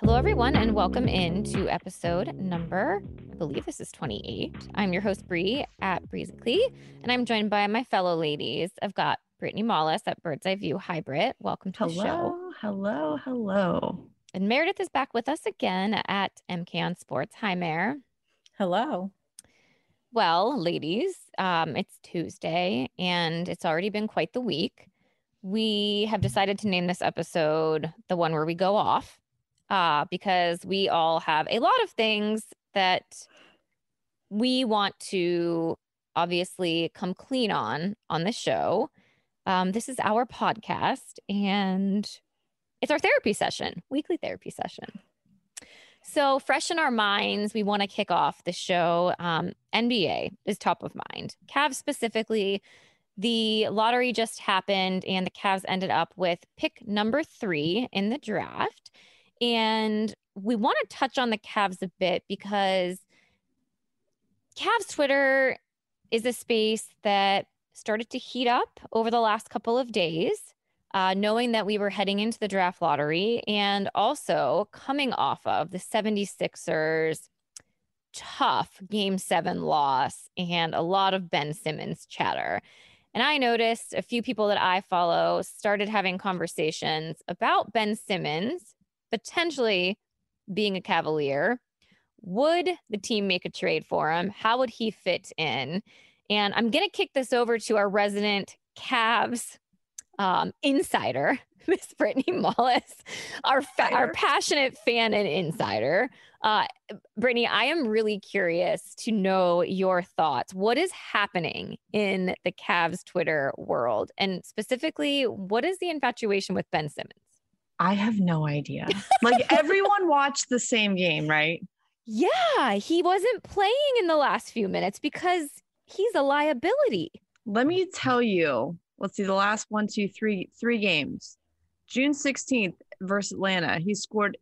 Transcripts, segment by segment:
Hello, everyone, and welcome into episode number, I believe this is 28. I'm your host, Bree, at Breezically, and I'm joined by my fellow ladies. I've got Brittany Mollis at Bird's Eye View. Hi, Britt. Welcome to the show. Hello. And Meredith is back with us again at MK on Sports. Hi, Mare. Hello. Well, ladies, it's Tuesday, and it's already been quite the week. We have decided to name this episode the one where we go off. Because we all have a lot of things that we want to obviously come clean on this show. This is our podcast, and it's our therapy session, weekly therapy session. So fresh in our minds, we want to kick off the show. NBA is top of mind. Cavs specifically. The lottery just happened, and the Cavs ended up with pick number 3 in the draft. And we want to touch on the Cavs a bit because Cavs Twitter is a space that started to heat up over the last couple of days, knowing that we were heading into the draft lottery and also coming off of the 76ers tough Game 7 loss and a lot of Ben Simmons chatter. And I noticed a few people that I follow started having conversations about Ben Simmons potentially being a Cavalier. Would the team make a trade for him? How would he fit in? And I'm going to kick this over to our resident Cavs insider, Miss Brittany Mollis, our passionate fan and insider. Brittany, I am really curious to know your thoughts. What is happening in the Cavs Twitter world? And specifically, what is the infatuation with Ben Simmons? I have no idea. Like, everyone watched the same game, right? Yeah, he wasn't playing in the last few minutes because he's a liability. Let me tell you. Let's see, the last three games. June 16th versus Atlanta, he scored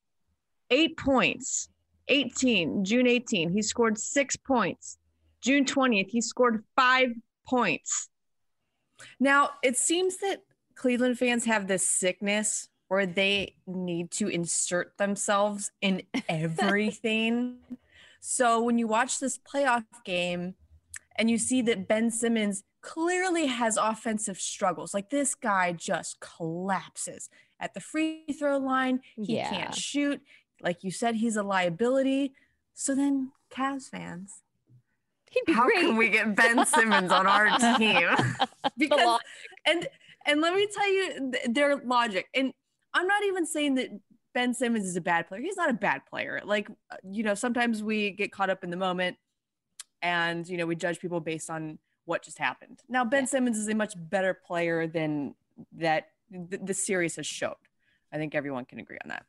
8 points. June 18th, he scored 6 points. June 20th, he scored 5 points. Now, it seems that Cleveland fans have this sickness where they need to insert themselves in everything. So when you watch this playoff game and you see that Ben Simmons clearly has offensive struggles, like this guy just collapses at the free throw line. He can't shoot. Like you said, he's a liability. So then Cavs fans, how can we get Ben Simmons on our team? Because and let me tell you their logic. And I'm not even saying that Ben Simmons is a bad player. He's not a bad player. Like, sometimes we get caught up in the moment and, we judge people based on what just happened. Now, Ben Simmons is a much better player than that the series has showed. I think everyone can agree on that.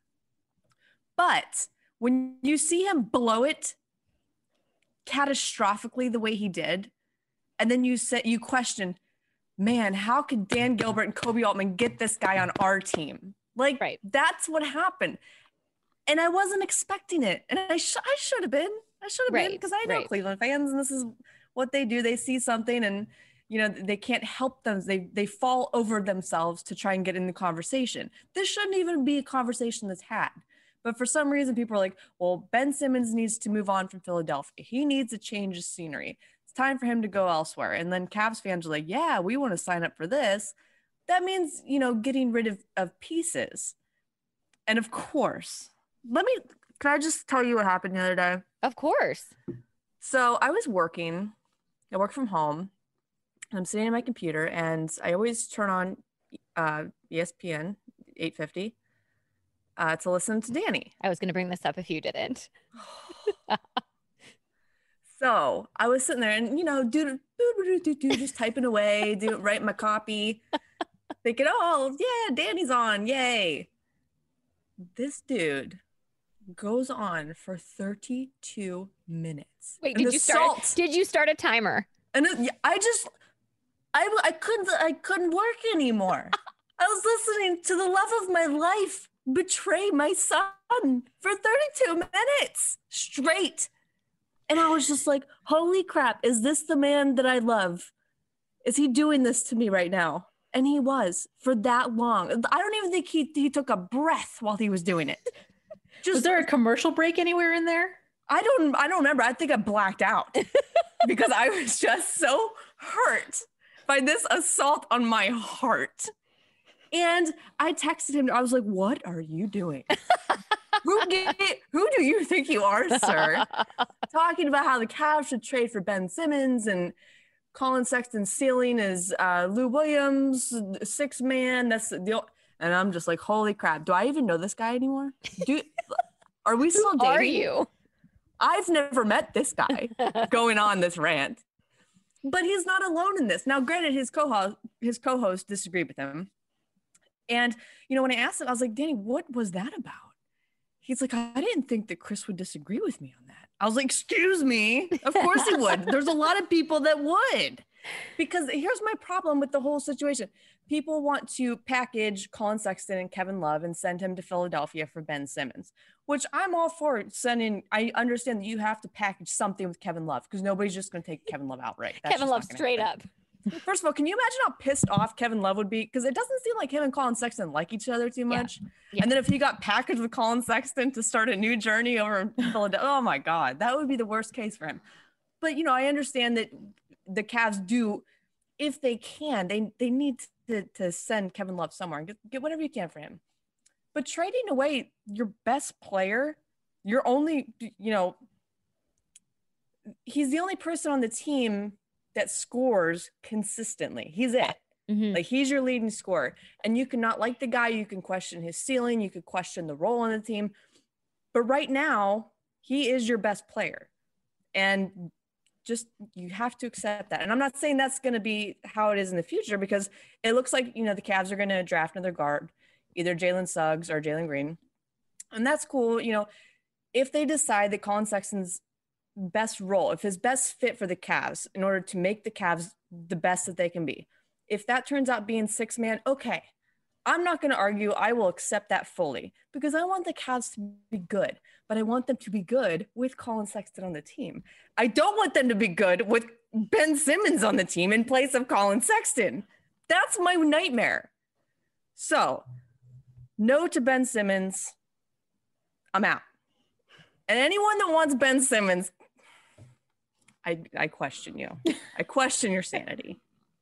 But when you see him blow it catastrophically the way he did, and then you question, man, how could Dan Gilbert and Kobe Altman get this guy on our team? Like, That's what happened. And I wasn't expecting it. And I should have been. I should have been, because I know Cleveland fans, and this is what they do. They see something and, they can't help them. They fall over themselves to try and get in the conversation. This shouldn't even be a conversation that's had. But for some reason, people are like, well, Ben Simmons needs to move on from Philadelphia. He needs a change of scenery. It's time for him to go elsewhere. And then Cavs fans are like, yeah, we want to sign up for this. That means, getting rid of pieces. And of course, can I just tell you what happened the other day? Of course. So I was working. I work from home. I'm sitting at my computer, and I always turn on ESPN 850 to listen to Danny. I was going to bring this up if you didn't. So I was sitting there and, just typing away, writing my copy, thinking, oh, yeah, Danny's on. Yay. This dude goes on for 32 minutes. Wait, did you start a timer? And I couldn't work anymore. I was listening to the love of my life betray my son for 32 minutes straight. And I was just like, holy crap, is this the man that I love? Is he doing this to me right now? And he was for that long. I don't even think he took a breath while he was doing it. Was there a commercial break anywhere in there? I don't remember. I think I blacked out because I was just so hurt by this assault on my heart. And I texted him. I was like, what are you doing? Who do you think you are, sir? Talking about how the Cavs should trade for Ben Simmons and Colin Sexton's ceiling is Lou Williams, six man. And I'm just like, holy crap. Do I even know this guy anymore? Are we still dating? Who are you? I've never met this guy going on this rant, but he's not alone in this. Now, granted, his co-host disagreed with him. And, when I asked him, I was like, Danny, what was that about? He's like, I didn't think that Chris would disagree with me on that. I was like, excuse me. Of course he would. There's a lot of people that would. Because here's my problem with the whole situation. People want to package Colin Sexton and Kevin Love and send him to Philadelphia for Ben Simmons, which I'm all for sending. I understand that you have to package something with Kevin Love because nobody's just going to take Kevin Love outright. Kevin Love straight up. First of all, can you imagine how pissed off Kevin Love would be? Because it doesn't seem like him and Colin Sexton like each other too much. Yeah. And then if he got packaged with Colin Sexton to start a new journey over in Philadelphia, oh my God, that would be the worst case for him. But, I understand that the Cavs do, if they can, they need to send Kevin Love somewhere and get whatever you can for him. But trading away your best player, your only, he's the only person on the team that scores consistently. He's it. Mm-hmm. Like, he's your leading scorer. And you cannot like the guy. You can question his ceiling. You could question the role on the team. But right now, he is your best player. And you have to accept that. And I'm not saying that's going to be how it is in the future, because it looks like, the Cavs are going to draft another guard, either Jalen Suggs or Jalen Green. And that's cool. If they decide that Colin Sexton's best role, if his best fit for the Cavs in order to make the Cavs the best that they can be, if that turns out being six man, okay, I'm not going to argue. I will accept that fully because I want the Cavs to be good, but I want them to be good with Colin Sexton on the team. I don't want them to be good with Ben Simmons on the team in place of Colin Sexton. That's my nightmare. So, no to Ben Simmons. I'm out. And anyone that wants Ben Simmons, I question you. I question your sanity.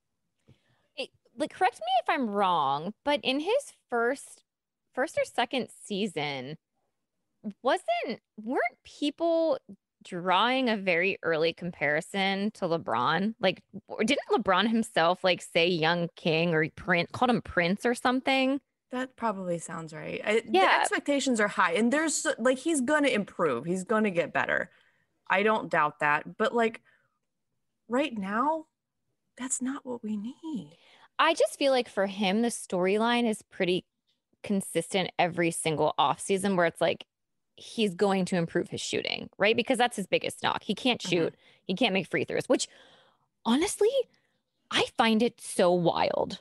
Correct me if I'm wrong, but in his first or second season, weren't people drawing a very early comparison to LeBron? Like, didn't LeBron himself say young king, or called him Prince or something? That probably sounds right. The expectations are high, and there's he's going to improve. He's going to get better. I don't doubt that. But right now, that's not what we need. I just feel like for him, the storyline is pretty consistent every single offseason where it's he's going to improve his shooting, right? Because that's his biggest knock. He can't shoot. Mm-hmm. He can't make free throws, which honestly, I find it so wild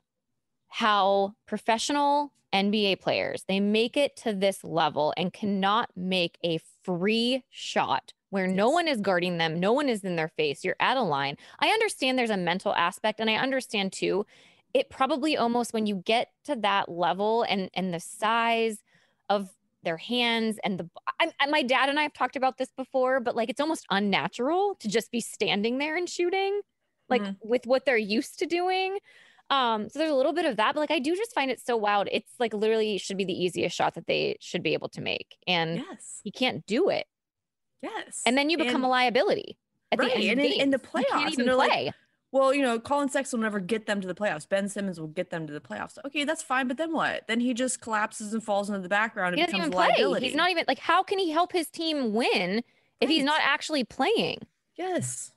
how professional NBA players, they make it to this level and cannot make a free shot where no one is guarding them. No one is in their face. You're at a line. I understand there's a mental aspect, and I understand too, it probably almost when you get to that level and the size of their hands and my dad and I have talked about this before, but it's almost unnatural to just be standing there and shooting with what they're used to doing. So there's a little bit of that, but I do just find it so wild. It's literally should be the easiest shot that they should be able to make. And he can't do it. Yes. And then you become a liability at the end of the game. In the playoffs. You can't even play. Well, Colin Sexton will never get them to the playoffs. Ben Simmons will get them to the playoffs. Okay, that's fine, but then what? Then he just collapses and falls into the background and becomes a liability. He's not even how can he help his team win if he's not actually playing? Yes.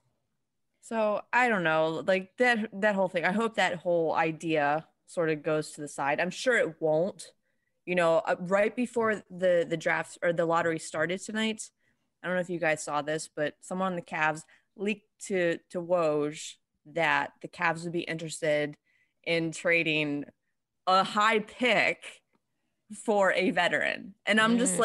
So I don't know, that whole thing. I hope that whole idea sort of goes to the side. I'm sure it won't. Right before the draft or the lottery started tonight, I don't know if you guys saw this, but someone on the Cavs leaked to Woj that the Cavs would be interested in trading a high pick for a veteran. And I'm just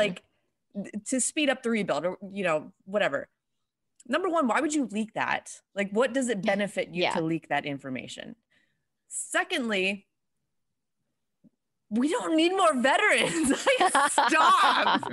to speed up the rebuild or, whatever. Number one, why would you leak that? What does it benefit you to leak that information? Secondly, we don't need more veterans. Stop.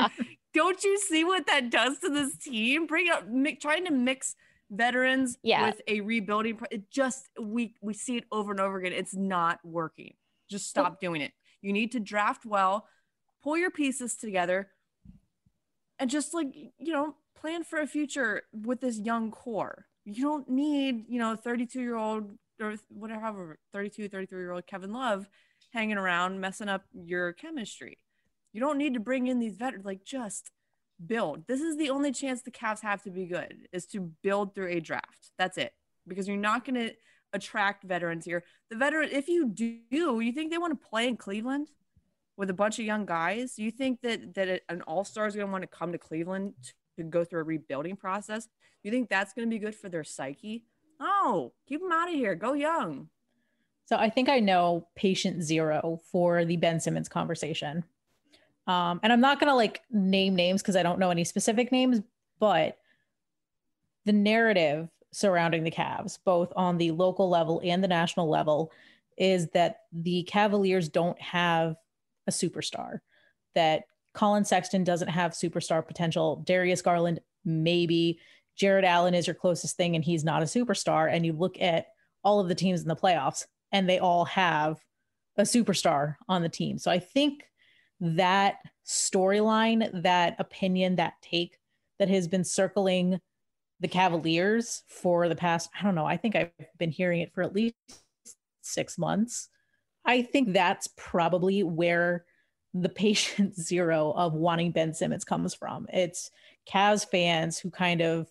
don't you see what that does to this team? Trying to mix veterans with a rebuilding. We see it over and over again. It's not working. Just stop doing it. You need to draft well, pull your pieces together, and just plan for a future with this young core. You don't need 32-year-old or whatever 33-year-old Kevin Love hanging around messing up your chemistry. You don't need to bring in these veterans. Just build. This is the only chance the Cavs have to be good, is to build through a draft. That's it. Because you're not going to attract veterans here. If you do, you think they want to play in Cleveland with a bunch of young guys? You think that an all-star is going to want to come to Cleveland to go through a rebuilding process? You think that's going to be good for their psyche? No, keep them out of here. Go young. So I think I know patient zero for the Ben Simmons conversation. And I'm not going to name names because I don't know any specific names, but the narrative surrounding the Cavs, both on the local level and the national level, is that the Cavaliers don't have a superstar, that Colin Sexton doesn't have superstar potential. Darius Garland, maybe. Jared Allen is your closest thing, and he's not a superstar. And you look at all of the teams in the playoffs, and they all have a superstar on the team. So I think that storyline, that opinion, that take that has been circling the Cavaliers for the past, I don't know, I think I've been hearing it for at least 6 months. I think that's probably where the patient zero of wanting Ben Simmons comes from. It's Cavs fans who kind of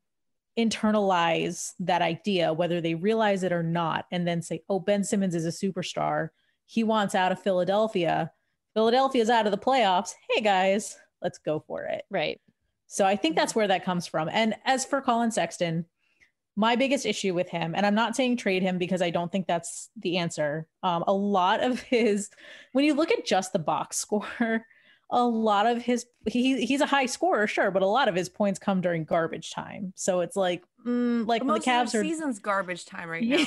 internalize that idea, whether they realize it or not, and then say, oh, Ben Simmons is a superstar. He wants out of Philadelphia. Philadelphia's out of the playoffs. Hey, guys, let's go for it. Right. So I think that's where that comes from. And as for Colin Sexton, my biggest issue with him, and I'm not saying trade him because I don't think that's the answer. A lot of his, when you look at just the box score, a lot of his, he's a high scorer, sure, but a lot of his points come during garbage time. So it's the Cavs are season's garbage time right now.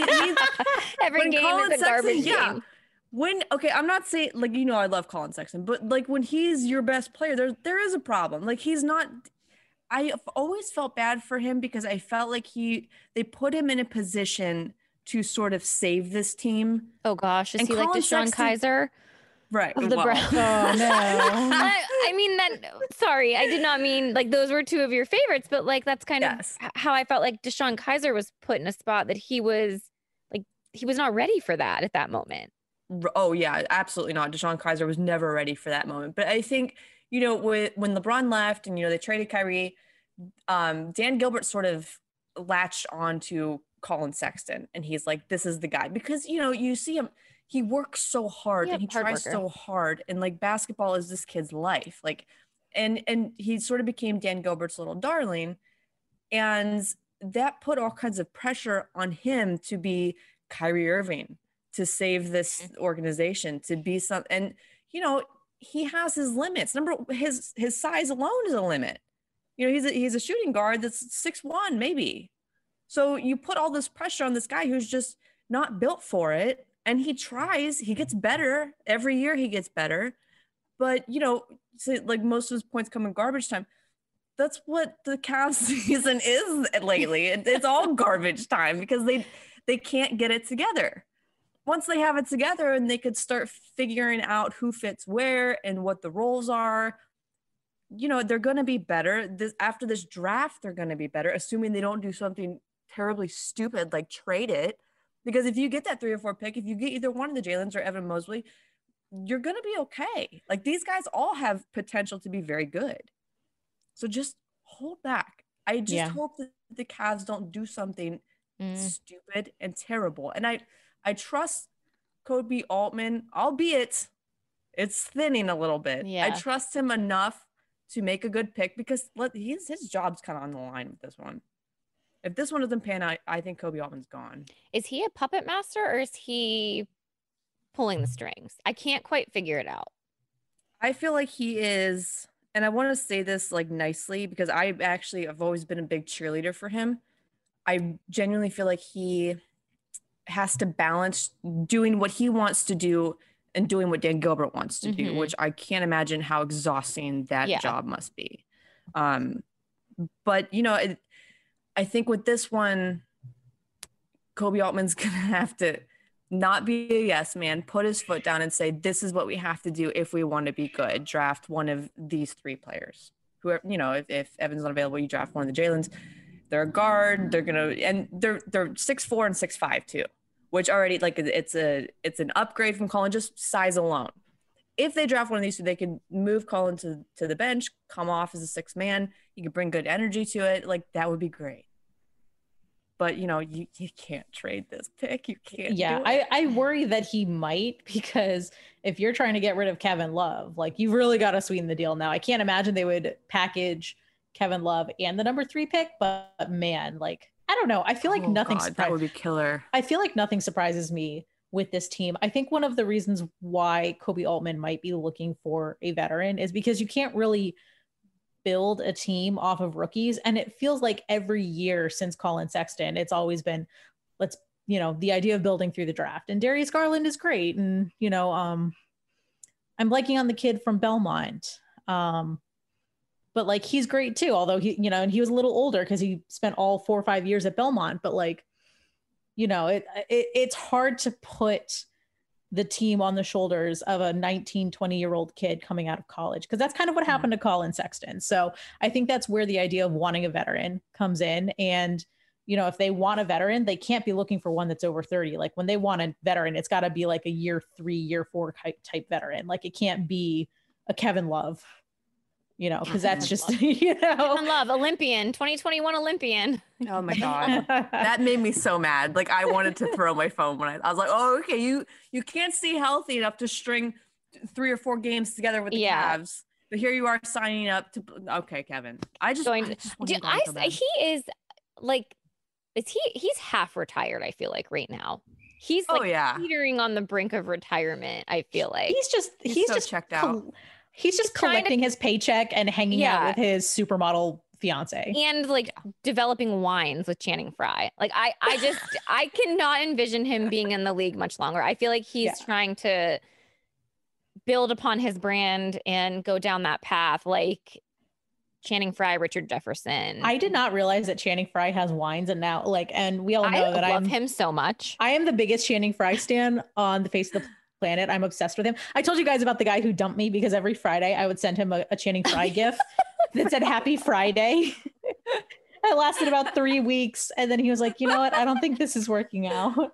Every game is a garbage game. I'm not saying I love Colin Sexton, but when he's your best player, there is a problem. He's not. I've always felt bad for him because I felt like they put him in a position to sort of save this team. Oh gosh, is he like DeShone Kizer? Right. Of the Browns. Oh no. I mean sorry, I did not mean those were two of your favorites, but that's kind of how I felt like DeShone Kizer was put in a spot that he was not ready for that at that moment. Oh yeah, absolutely not. DeShone Kizer was never ready for that moment. But I think, when LeBron left and, they traded Kyrie, Dan Gilbert sort of latched on to Colin Sexton. And he's like, this is the guy. Because, you see him, he works so hard and he tries so hard. And basketball is this kid's life. And he sort of became Dan Gilbert's little darling. And that put all kinds of pressure on him to be Kyrie Irving, to save this organization, to be some, and he has his limits. His size alone is a limit. He's a shooting guard that's 6'1", maybe. So you put all this pressure on this guy who's just not built for it, and he tries. He gets better every year. He gets better, but most of his points come in garbage time. That's what the Cavs season is lately. It's all garbage time because they can't get it together. Once they have it together and they could start figuring out who fits where and what the roles are, they're going to be better. After this draft, they're going to be better, assuming they don't do something terribly stupid like trade it. Because if you get that 3 or 4 pick, if you get either one of the Jalen's or Evan Mobley, you're going to be okay. These guys all have potential to be very good. So just hold back. I just hope that the Cavs don't do something stupid and terrible. And I trust Kobe Altman, albeit it's thinning a little bit. Yeah. I trust him enough to make a good pick because his job's kind of on the line with this one. If this one doesn't pan out, I think Kobe Altman's gone. Is he a puppet master or is he pulling the strings? I can't quite figure it out. I feel like he is, and I want to say this nicely because I've always been a big cheerleader for him. I genuinely feel like he has to balance doing what he wants to do and doing what Dan Gilbert wants to do, Mhm. which I can't imagine how exhausting that Yeah. job must be. But I think with this one, Kobe Altman's gonna have to not be a yes man, put his foot down and say, this is what we have to do if we want to be good. Draft one of these 3 players. Whoever, if Evan's not available, you draft one of the Jalen's. They're a guard. They're they're 6'4" and 6'5" too, which already it's an upgrade from Colin, just size alone. If they draft one of these 2, they can move Colin to the bench, come off as a 6th man. You can bring good energy to it. Like, that would be great. But you can't trade this pick. You can't. Yeah, do it. I worry that he might, because if you're trying to get rid of Kevin Love, like, you've really got to sweeten the deal now. I can't imagine they would package Kevin Love and the number 3 pick, but man, like, I don't know. I feel like that would be killer. I feel like nothing surprises me with this team. I think one of the reasons why Kobe Altman might be looking for a veteran is because you can't really build a team off of rookies. And it feels like every year since Colin Sexton, it's always been, the idea of building through the draft. And Darius Garland is great. And, I'm liking on the kid from Belmont. But like, he's great too. Although and he was a little older because he spent all 4 or 5 years at Belmont, but like, it's hard to put the team on the shoulders of a 19, 20-year-old kid coming out of college, because that's kind of what happened to Colin Sexton. So I think that's where the idea of wanting a veteran comes in. And, if they want a veteran, they can't be looking for one that's over 30. Like, when they want a veteran, it's got to be like a year 3, year 4 type veteran. Like, it can't be a Kevin Love, because that's just, Kevin Love, Olympian, 2021 Olympian. Oh my God. That made me so mad. Like, I wanted to throw my phone when I was like, oh, okay, you can't stay healthy enough to string 3 or 4 games together with the Cavs. But here you are signing up to, okay, Kevin. He is like, he's half retired, I feel like, right now. He's like teetering on the brink of retirement, I feel like. He's just checked out. He's just collecting his paycheck and hanging out with his supermodel fiance and like developing wines with Channing Frye. Like, I cannot envision him being in the league much longer. I feel like he's trying to build upon his brand and go down that path, like Channing Frye, Richard Jefferson. I did not realize that Channing Frye has wines, and now and we all know that I love him so much. I am the biggest Channing Frye stan on the face of the planet. I'm obsessed with him. I told you guys about the guy who dumped me because every Friday I would send him a Channing Frye gift that said Happy Friday. It lasted about 3 weeks, and then he was like, you know what? I don't think this is working out.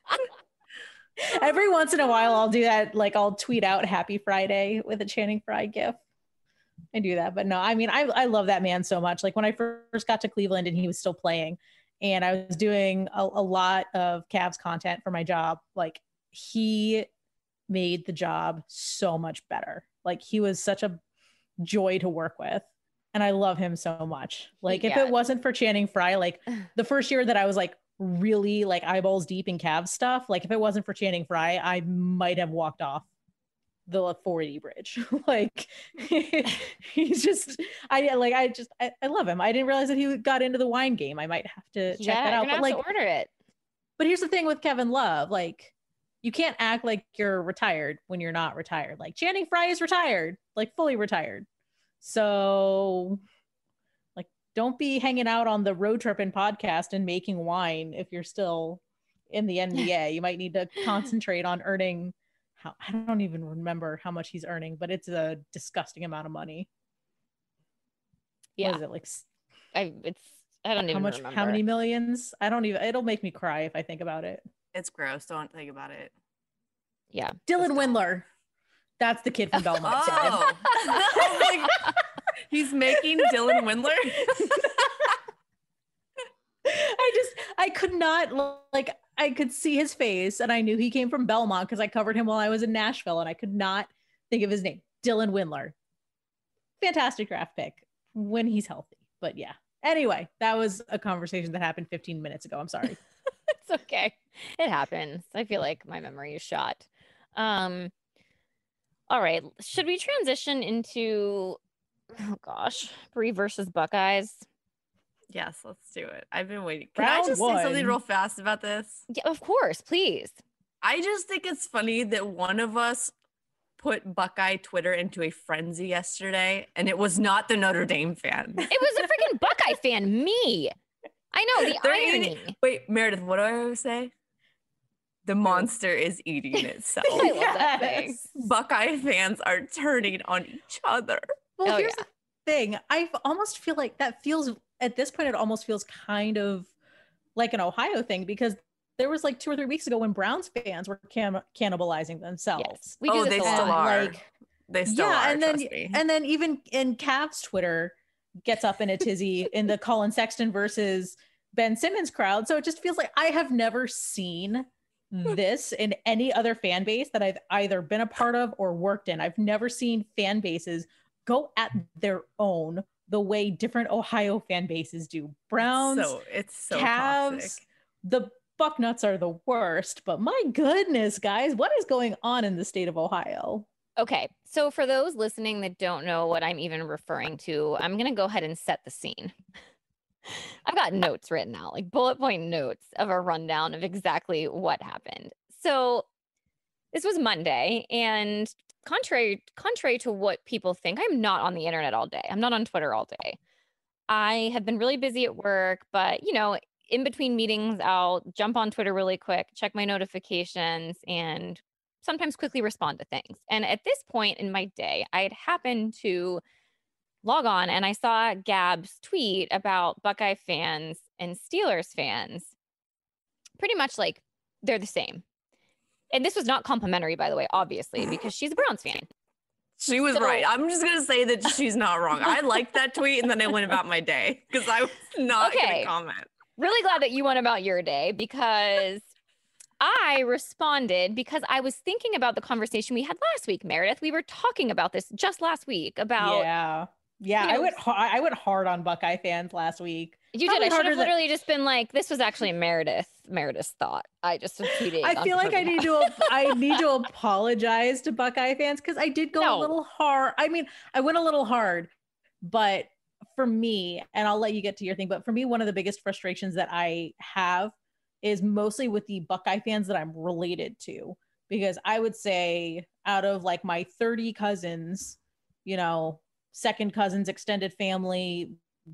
Every once in a while I'll do that. Like, I'll tweet out Happy Friday with a Channing Frye gift and do that. But no, I mean, I love that man so much. Like, when I first got to Cleveland and he was still playing and I was doing a lot of Cavs content for my job, like, he made the job so much better. Like, he was such a joy to work with, and I love him so much. Like, if it wasn't for Channing Frye, like the first year that I was like really like eyeballs deep in Cavs stuff, like if it wasn't for Channing Frye, I might have walked off the 480 bridge. Like, he's just, I love him. I didn't realize that he got into the wine game. I might have to check that out. But like, order it. But here's the thing with Kevin Love, like, you can't act like you're retired when you're not retired. Like, Channing Frye is retired, like fully retired. So, like, don't be hanging out on the Road Trippin' podcast and making wine if you're still in the NBA. You might need to concentrate on earning. I don't even remember how much he's earning, but it's a disgusting amount of money. Yeah. What is it, like? I don't even remember. How many millions? I don't even. It'll make me cry if I think about it. It's gross. Don't think about it. Yeah. Dylan Windler. That's the kid from Belmont. Oh. He's making Dylan Windler. I could not, like, I could see his face and I knew he came from Belmont because I covered him while I was in Nashville, and I could not think of his name. Dylan Windler. Fantastic draft pick when he's healthy. But yeah. Anyway, that was a conversation that happened 15 minutes ago. I'm sorry. It's okay. It happens. I feel like my memory is shot. All right. Should we transition into, oh gosh, Bree versus Buckeyes? Yes, let's do it. I've been waiting. Can I just say something real fast about this? Yeah, of course, please. I just think it's funny that one of us put Buckeye Twitter into a frenzy yesterday, and it was not the Notre Dame fan. It was a freaking Buckeye fan, me. I know, the irony. Wait, Meredith, what do I always say? The monster is eating itself. I love that thing. Buckeye fans are turning on each other. Well, here's the thing. I almost feel like that feels, at this point, it almost feels kind of like an Ohio thing, because there was like 2 or 3 weeks ago when Browns fans were cannibalizing themselves. Yes, we do this they a still lot. are. They still are, and then even in Cavs Twitter gets up in a tizzy in the Colin Sexton versus Ben Simmons crowd. So it just feels like I have never seen this in any other fan base that I've either been a part of or worked in. I've never seen fan bases go at their own the way different Ohio fan bases do. Browns, it's so Cavs, toxic. The Bucknuts are the worst, but my goodness, guys, what is going on in the state of Ohio? Okay, so for those listening that don't know what I'm even referring to, I'm going to go ahead and set the scene. I've got notes written out, like bullet point notes of a rundown of exactly what happened. So this was Monday, and contrary to what people think, I'm not on the internet all day. I'm not on Twitter all day. I have been really busy at work, but in between meetings, I'll jump on Twitter really quick, check my notifications, and sometimes quickly respond to things. And at this point in my day, I had happened to log on and I saw Gab's tweet about Buckeye fans and Steelers fans. Pretty much like they're the same. And this was not complimentary, by the way, obviously, because she's a Browns fan. She was right. I'm just going to say that she's not wrong. I liked that tweet and then I went about my day because I was not going to comment. Really glad that you went about your day, because I responded because I was thinking about the conversation we had last week, Meredith. We were talking about this just last week about... Yeah, I went hard on Buckeye fans last week. You did. I should have literally just been like, this was actually Meredith's thought. I just was tweeting. I feel like I need to apologize to Buckeye fans because I did go a little hard. I mean, I went a little hard, but for me, and I'll let you get to your thing, but for me, one of the biggest frustrations that I have is mostly with the Buckeye fans that I'm related to, because I would say out of like my 30 cousins, second cousins, extended family,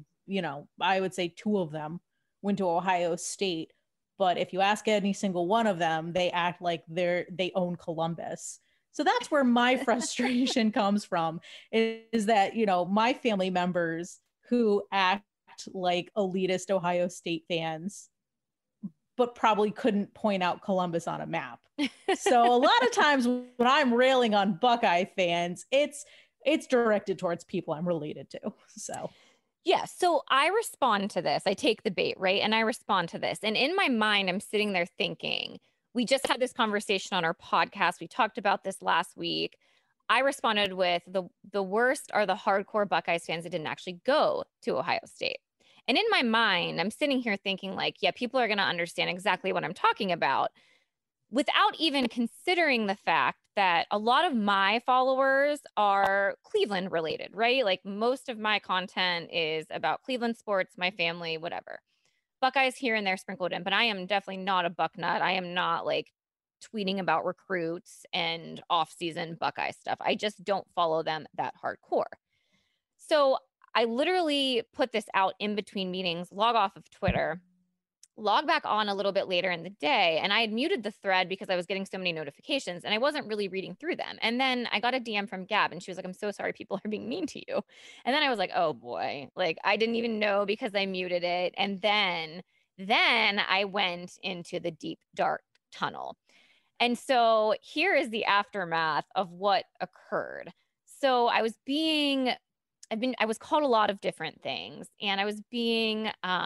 I would say 2 of them went to Ohio State. But if you ask any single one of them, they act like they own Columbus. So that's where my frustration comes from, is that, my family members who act like elitist Ohio State fans, but probably couldn't point out Columbus on a map. So a lot of times when I'm railing on Buckeye fans, it's directed towards people I'm related to. So, yeah. So I respond to this. I take the bait, right? And I respond to this. And in my mind, I'm sitting there thinking, we just had this conversation on our podcast. We talked about this last week. I responded with the worst are the hardcore Buckeyes fans that didn't actually go to Ohio State. And in my mind, I'm sitting here thinking like, yeah, people are going to understand exactly what I'm talking about, without even considering the fact that a lot of my followers are Cleveland related, right? Like most of my content is about Cleveland sports, my family, whatever. Buckeyes here and there sprinkled in, but I am definitely not a Bucknut. I am not like tweeting about recruits and off-season Buckeye stuff. I just don't follow them that hardcore. So I literally put this out in between meetings, log off of Twitter, log back on a little bit later in the day, and I had muted the thread because I was getting so many notifications and I wasn't really reading through them. And then I got a DM from Gab and she was like, I'm so sorry people are being mean to you. And then I was like, oh boy, like I didn't even know because I muted it. And then I went into the deep dark tunnel. And so here is the aftermath of what occurred. So I was called a lot of different things, and I was being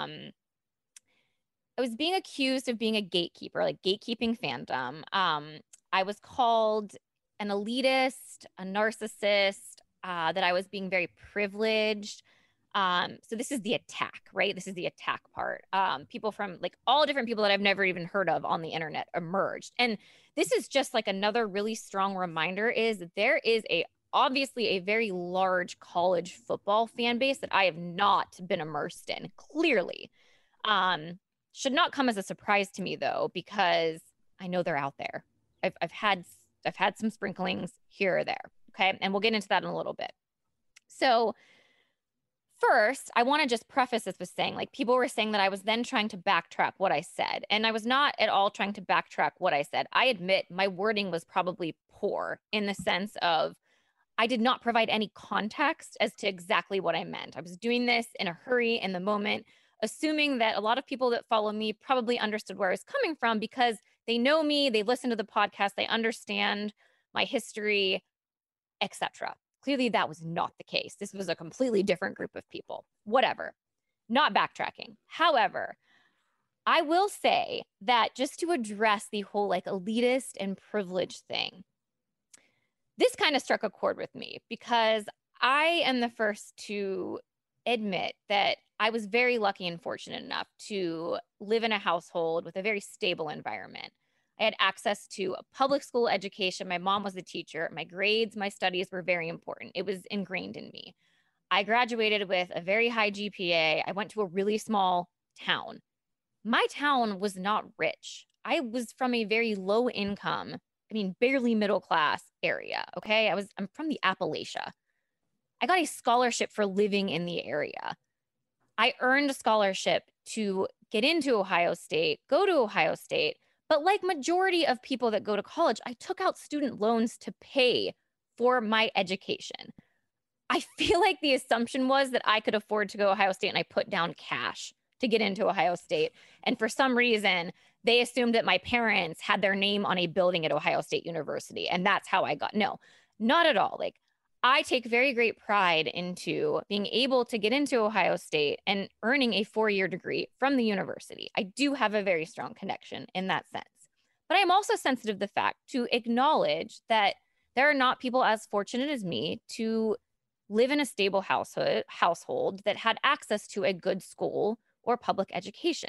accused of being a gatekeeper, like gatekeeping fandom. I was called an elitist, a narcissist, that I was being very privileged. So this is the attack, right? This is the attack part. People from like all different people that I've never even heard of on the internet emerged. And this is just like another really strong reminder is that there is obviously a very large college football fan base that I have not been immersed in, clearly. Should not come as a surprise to me though, because I know they're out there. I've had some sprinklings here or there. Okay. And we'll get into that in a little bit. So first, I want to just preface this with saying, like, people were saying that I was then trying to backtrack what I said. And I was not at all trying to backtrack what I said. I admit my wording was probably poor in the sense of I did not provide any context as to exactly what I meant. I was doing this in a hurry in the moment, assuming that a lot of people that follow me probably understood where I was coming from because they know me, they listen to the podcast, they understand my history, etc. Clearly, that was not the case. This was a completely different group of people. Whatever. Not backtracking. However, I will say that just to address the whole like elitist and privileged thing, this kind of struck a chord with me because I am the first to admit that I was very lucky and fortunate enough to live in a household with a very stable environment. I had access to a public school education. My mom was a teacher. My grades, my studies were very important. It was ingrained in me. I graduated with a very high GPA. I went to a really small town. My town was not rich. I was from a very low income, barely middle class area. Okay. I'm from the Appalachia. I got a scholarship for living in the area. I earned a scholarship to get into Ohio State, go to Ohio State. But like majority of people that go to college, I took out student loans to pay for my education. I feel like the assumption was that I could afford to go to Ohio State and I put down cash to get into Ohio State. And for some reason, they assumed that my parents had their name on a building at Ohio State University. And that's how I got, no, not at all. Like I take very great pride into being able to get into Ohio State and earning a 4-year degree from the university. I do have a very strong connection in that sense. But I'm also sensitive to the fact to acknowledge that there are not people as fortunate as me to live in a stable household that had access to a good school or public education.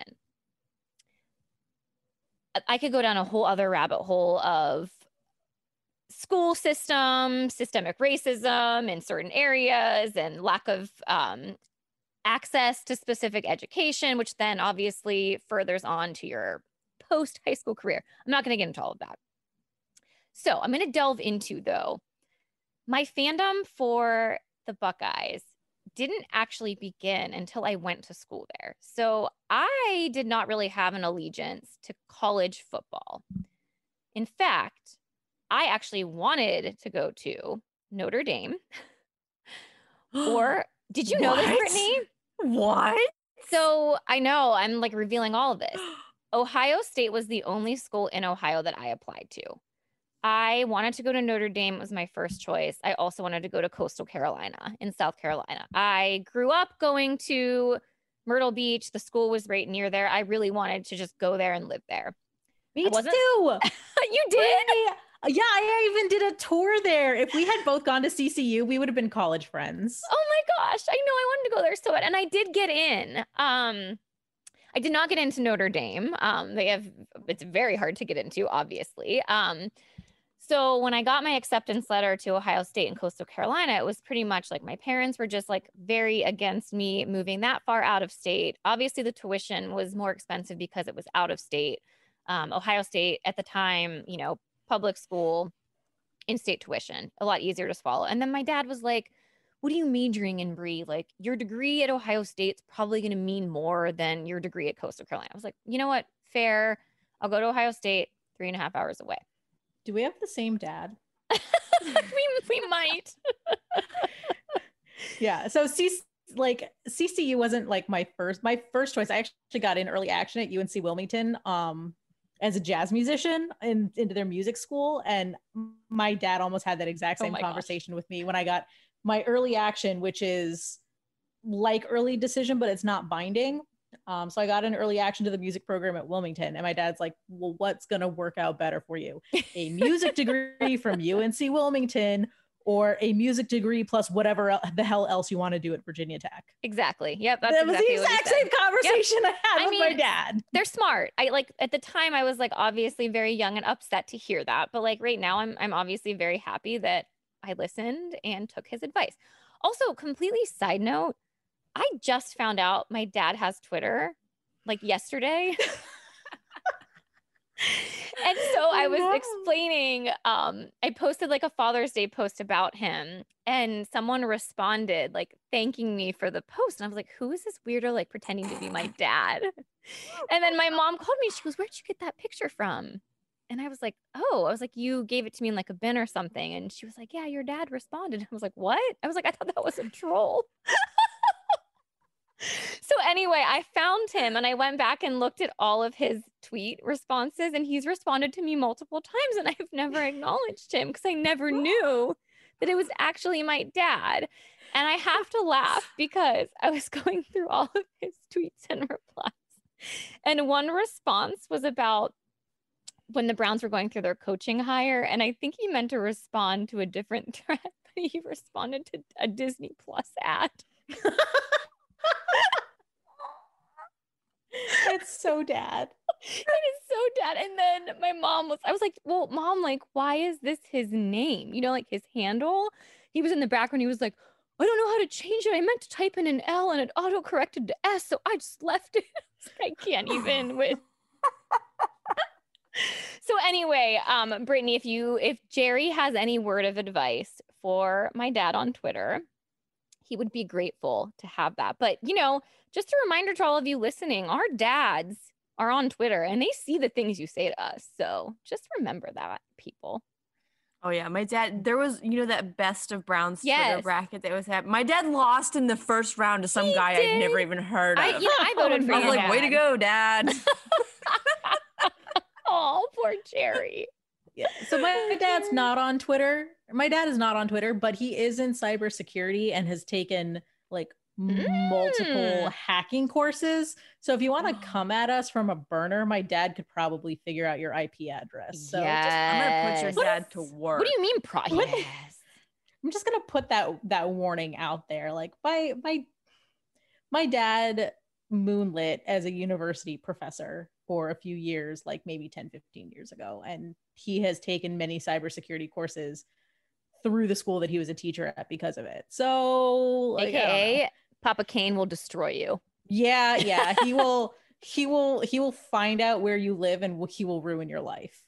I could go down a whole other rabbit hole of school system, systemic racism in certain areas, and lack of access to specific education, which then obviously furthers on to your post-high school career. I'm not going to get into all of that. So I'm going to delve into, though, my fandom for the Buckeyes didn't actually begin until I went to school there. So I did not really have an allegiance to college football. In fact, I actually wanted to go to Notre Dame. Or did you know this, Brittany? What? So I know I'm like revealing all of this. Ohio State was the only school in Ohio that I applied to. I wanted to go to Notre Dame. It was my first choice. I also wanted to go to Coastal Carolina in South Carolina. I grew up going to Myrtle Beach. The school was right near there. I really wanted to just go there and live there. Me too. You did? Yeah, I even did a tour there. If we had both gone to CCU, we would have been college friends. Oh my gosh. I know, I wanted to go there so bad. And I did get in. I did not get into Notre Dame. It's very hard to get into, obviously. So when I got my acceptance letter to Ohio State and Coastal Carolina, it was pretty much like my parents were just like very against me moving that far out of state. Obviously, the tuition was more expensive because it was out of state. Ohio State at the time, public school, in-state tuition, a lot easier to swallow. And then my dad was like, what are you majoring in, Bree? Like, your degree at Ohio State's probably going to mean more than your degree at Coastal Carolina. I was like, you know what? Fair. I'll go to Ohio State, 3.5 hours away. Do we have the same dad? we might. Yeah. So CCU wasn't like my first choice. I actually got in early action at UNC Wilmington as a jazz musician into their music school. And my dad almost had that exact same conversation with me when I got my early action, which is like early decision, but it's not binding. So I got an early action to the music program at Wilmington, and my dad's like, well, what's going to work out better for you? A music degree from UNC Wilmington or a music degree plus whatever the hell else you want to do at Virginia Tech. Exactly. Yep. That was the exact same conversation I had with my dad. They're smart. At the time I was like obviously very young and upset to hear that. But like right now I'm obviously very happy that I listened and took his advice. Also, completely side note, I just found out my dad has Twitter like yesterday. And so I was No. explaining, I posted like a Father's Day post about him, and someone responded like thanking me for the post. And I was like, who is this weirdo like pretending to be my dad? And then my mom called me. She goes, where'd you get that picture from? And I was like, oh, I was like, you gave it to me in like a bin or something. And she was like, yeah, your dad responded. I was like, what? I was like, I thought that was a troll. So anyway, I found him and I went back and looked at all of his tweet responses, and he's responded to me multiple times, and I've never acknowledged him because I never knew that it was actually my dad. And I have to laugh because I was going through all of his tweets and replies. And one response was about when the Browns were going through their coaching hire. And I think he meant to respond to a different thread, but he responded to a Disney Plus ad. It's so dad. It is so dad. And then my mom I was like, well, mom, like, why is this his name? You know, like his handle. He was in the background. He was like, I don't know how to change it. I meant to type in an L and it auto corrected to S. So I just left it. I can't even with. So anyway, Brittany, if Jerry has any word of advice for my dad on Twitter, he would be grateful to have that. But, you know, just a reminder to all of you listening, our dads are on Twitter and they see the things you say to us. So just remember that, people. Oh yeah, my dad. There was, that best of Browns Twitter Yes. bracket that was happening. My dad lost in the first round to some He guy did? I've never even heard of. I voted for I was your like, way to dad. go, Dad. Oh, poor Jerry. Yeah. So my dad's not on Twitter. My dad is not on Twitter, but he is in cybersecurity and has taken like multiple hacking courses. So if you want to come at us from a burner, my dad could probably figure out your IP address. So I'm gonna put your Yes. dad to work. What do you mean, What? yes. I'm just gonna put that warning out there. Like my dad moonlit as a university professor for a few years, like maybe 10, 15 years ago. And he has taken many cybersecurity courses through the school that he was a teacher at because of it. So like, AKA Papa Kane will destroy you. yeah. He will find out where you live and he will ruin your life.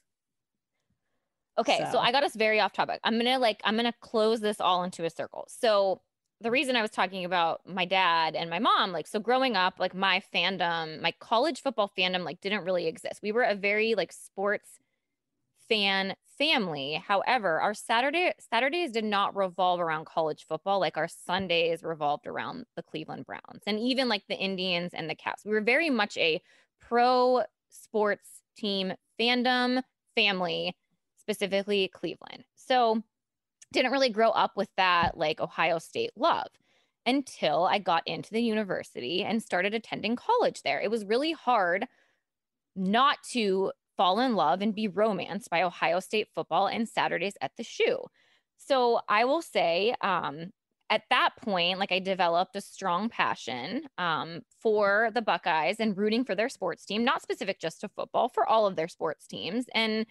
Okay, so I got us very off topic. I'm gonna close this all into a circle. So the reason I was talking about my dad and my mom, like, so growing up, like my fandom, my college football fandom, like didn't really exist. We were a very like sports fan family. However, our Saturdays did not revolve around college football. Like our Sundays revolved around the Cleveland Browns and even like the Indians and the Caps. We were very much a pro sports team fandom family, specifically Cleveland. So didn't really grow up with that like Ohio State love until I got into the university and started attending college there. It was really hard not to fall in love and be romanced by Ohio State football and Saturdays at the Shoe. So I will say, at that point, like I developed a strong passion for the Buckeyes and rooting for their sports team, not specific just to football, for all of their sports teams. And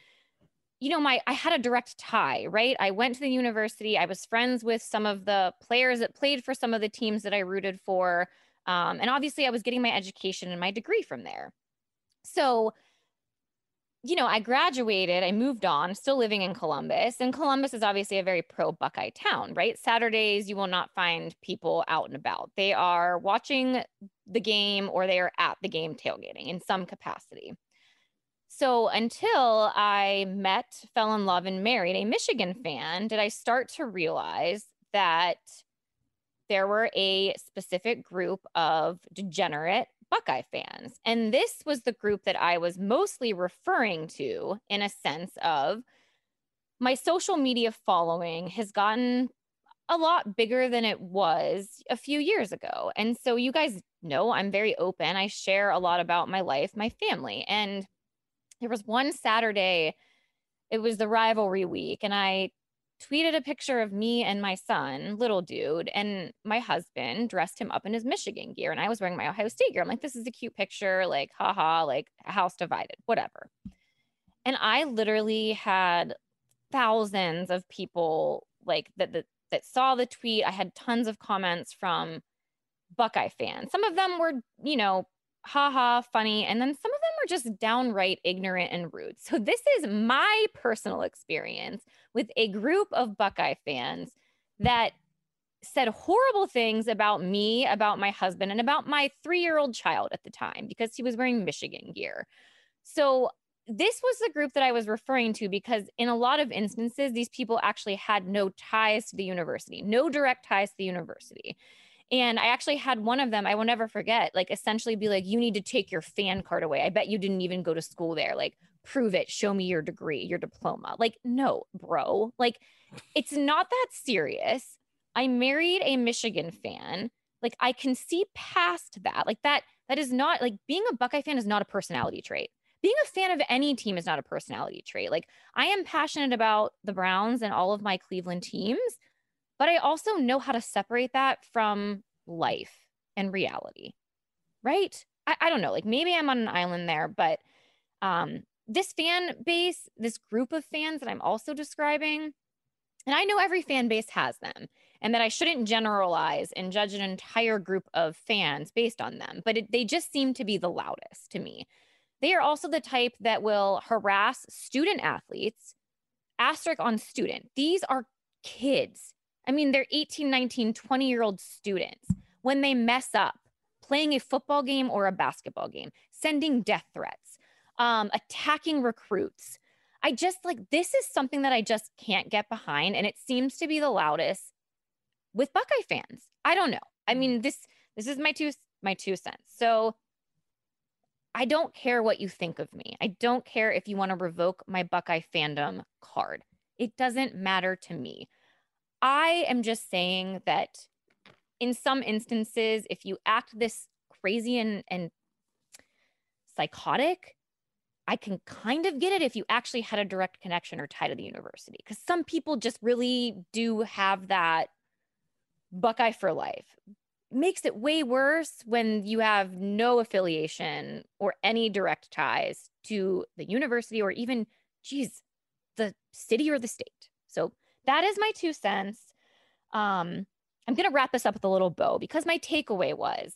I had a direct tie, right? I went to the university. I was friends with some of the players that played for some of the teams that I rooted for. And obviously I was getting my education and my degree from there. So, I graduated, I moved on, still living in Columbus. And Columbus is obviously a very pro Buckeye town, right? Saturdays, you will not find people out and about. They are watching the game or they are at the game tailgating in some capacity. So until I met, fell in love, and married a Michigan fan, did I start to realize that there were a specific group of degenerate Buckeye fans. And this was the group that I was mostly referring to in a sense of my social media following has gotten a lot bigger than it was a few years ago. And so you guys know I'm very open. I share a lot about my life, my family. And there was one Saturday, it was the rivalry week, and I tweeted a picture of me and my son, little dude, and my husband dressed him up in his Michigan gear, and I was wearing my Ohio State gear. I'm like, this is a cute picture, like, haha, like a house divided, whatever. And I literally had thousands of people like that saw the tweet. I had tons of comments from Buckeye fans. Some of them were, haha, funny. And then some of them were just downright ignorant and rude. So this is my personal experience with a group of Buckeye fans that said horrible things about me, about my husband, and about my 3-year-old child at the time because he was wearing Michigan gear. So this was the group that I was referring to because in a lot of instances, these people actually had no ties to the university, no direct ties to the university. And I actually had one of them, I will never forget, like essentially be like, you need to take your fan card away. I bet you didn't even go to school there. Like, prove it. Show me your degree, your diploma. Like, no, bro. Like, it's not that serious. I married a Michigan fan. Like, I can see past that. Like, that is not, like, being a Buckeye fan is not a personality trait. Being a fan of any team is not a personality trait. Like, I am passionate about the Browns and all of my Cleveland teams, but I also know how to separate that from life and reality, right? I don't know. Like, maybe I'm on an island there, but this fan base, this group of fans that I'm also describing, and I know every fan base has them, and that I shouldn't generalize and judge an entire group of fans based on them, but they just seem to be the loudest to me. They are also the type that will harass student athletes, asterisk on student. These are kids. I mean, they're 18, 19, 20-year-old students. When they mess up, playing a football game or a basketball game, sending death threats, attacking recruits. I just like, this is something that I just can't get behind. And it seems to be the loudest with Buckeye fans. I don't know. I mean, this is my two cents. So I don't care what you think of me. I don't care if you want to revoke my Buckeye fandom card. It doesn't matter to me. I am just saying that in some instances, if you act this crazy and psychotic, I can kind of get it if you actually had a direct connection or tie to the university. Because some people just really do have that Buckeye for life. Makes it way worse when you have no affiliation or any direct ties to the university or even, geez, the city or the state. So that is my 2 cents. I'm going to wrap this up with a little bow because my takeaway was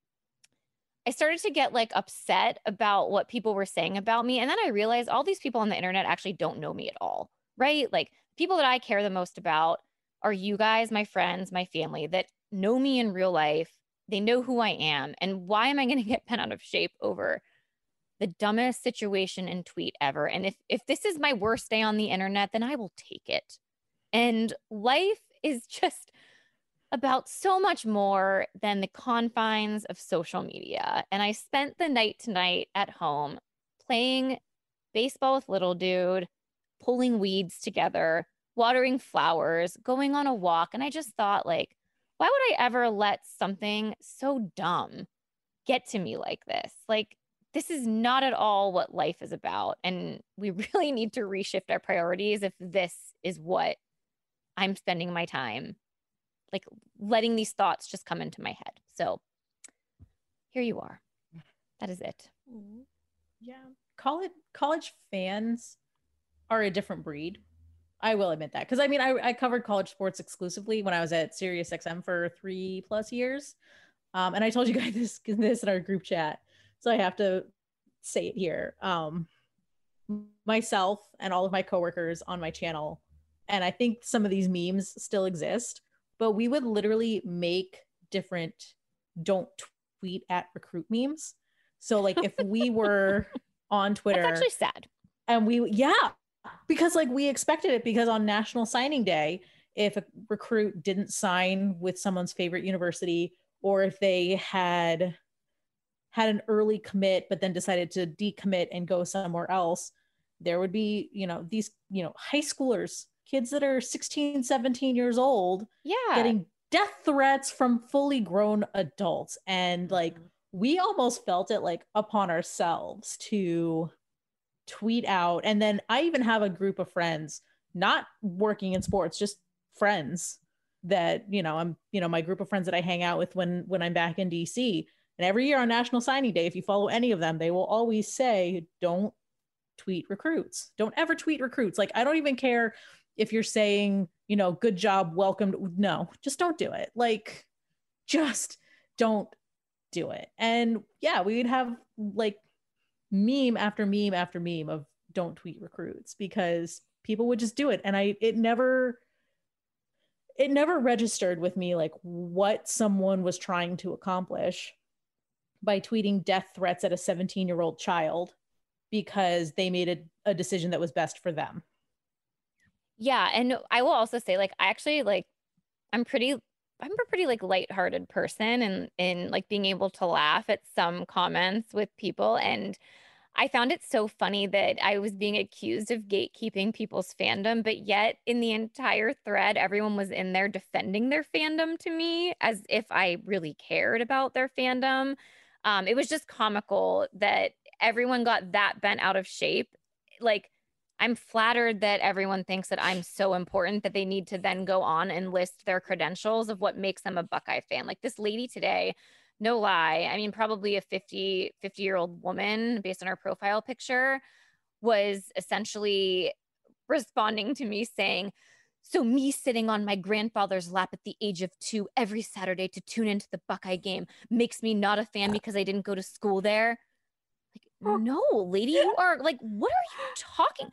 I started to get like upset about what people were saying about me. And then I realized all these people on the internet actually don't know me at all, right? Like people that I care the most about are you guys, my friends, my family that know me in real life. They know who I am. And why am I going to get bent out of shape over the dumbest situation and tweet ever? And if this is my worst day on the internet, then I will take it. And life is just about so much more than the confines of social media. And I spent the night tonight at home playing baseball with little dude, pulling weeds together, watering flowers, going on a walk. And I just thought, like, why would I ever let something so dumb get to me like this? Like, this is not at all what life is about. And we really need to reshift our priorities if this is what I'm spending my time, like letting these thoughts just come into my head. So here you are. That is it. Yeah. College fans are a different breed. I will admit that. Because I mean, I covered college sports exclusively when I was at SiriusXM for 3+ years. And I told you guys this in our group chat. So I have to say it here. Myself and all of my coworkers on my channel, and I think some of these memes still exist, but we would literally make different don't tweet at recruit memes. So like if we were on Twitter. That's actually sad. And because like we expected it, because on National Signing Day, if a recruit didn't sign with someone's favorite university, or if they had an early commit but then decided to decommit and go somewhere else, there would be, these, high schoolers, kids that are 16, 17 years old, getting death threats from fully grown adults. And like, we almost felt it like upon ourselves to tweet out. And then I even have a group of friends, not working in sports, just friends that, my group of friends that I hang out with when I'm back in DC. And every year on National Signing Day, if you follow any of them, they will always say, don't tweet recruits. Don't ever tweet recruits. Like, I don't even care if you're saying, good job, welcome. No, just don't do it. Like, just don't do it. And yeah, we would have like meme after meme after meme of don't tweet recruits, because people would just do it. And it never registered with me like what someone was trying to accomplish by tweeting death threats at a 17-year-old child because they made a decision that was best for them. Yeah. And I will also say, like, I actually like, I'm a pretty like lighthearted person, and in like being able to laugh at some comments with people. And I found it so funny that I was being accused of gatekeeping people's fandom, but yet in the entire thread, everyone was in there defending their fandom to me as if I really cared about their fandom. It was just comical that everyone got that bent out of shape. Like, I'm flattered that everyone thinks that I'm so important that they need to then go on and list their credentials of what makes them a Buckeye fan. Like this lady today, no lie, I mean, probably a 50-year-old woman based on her profile picture, was essentially responding to me saying, so me sitting on my grandfather's lap at the age of 2 every Saturday to tune into the Buckeye game makes me not a fan because I didn't go to school there. Like, no, lady, you are like, what are you talking?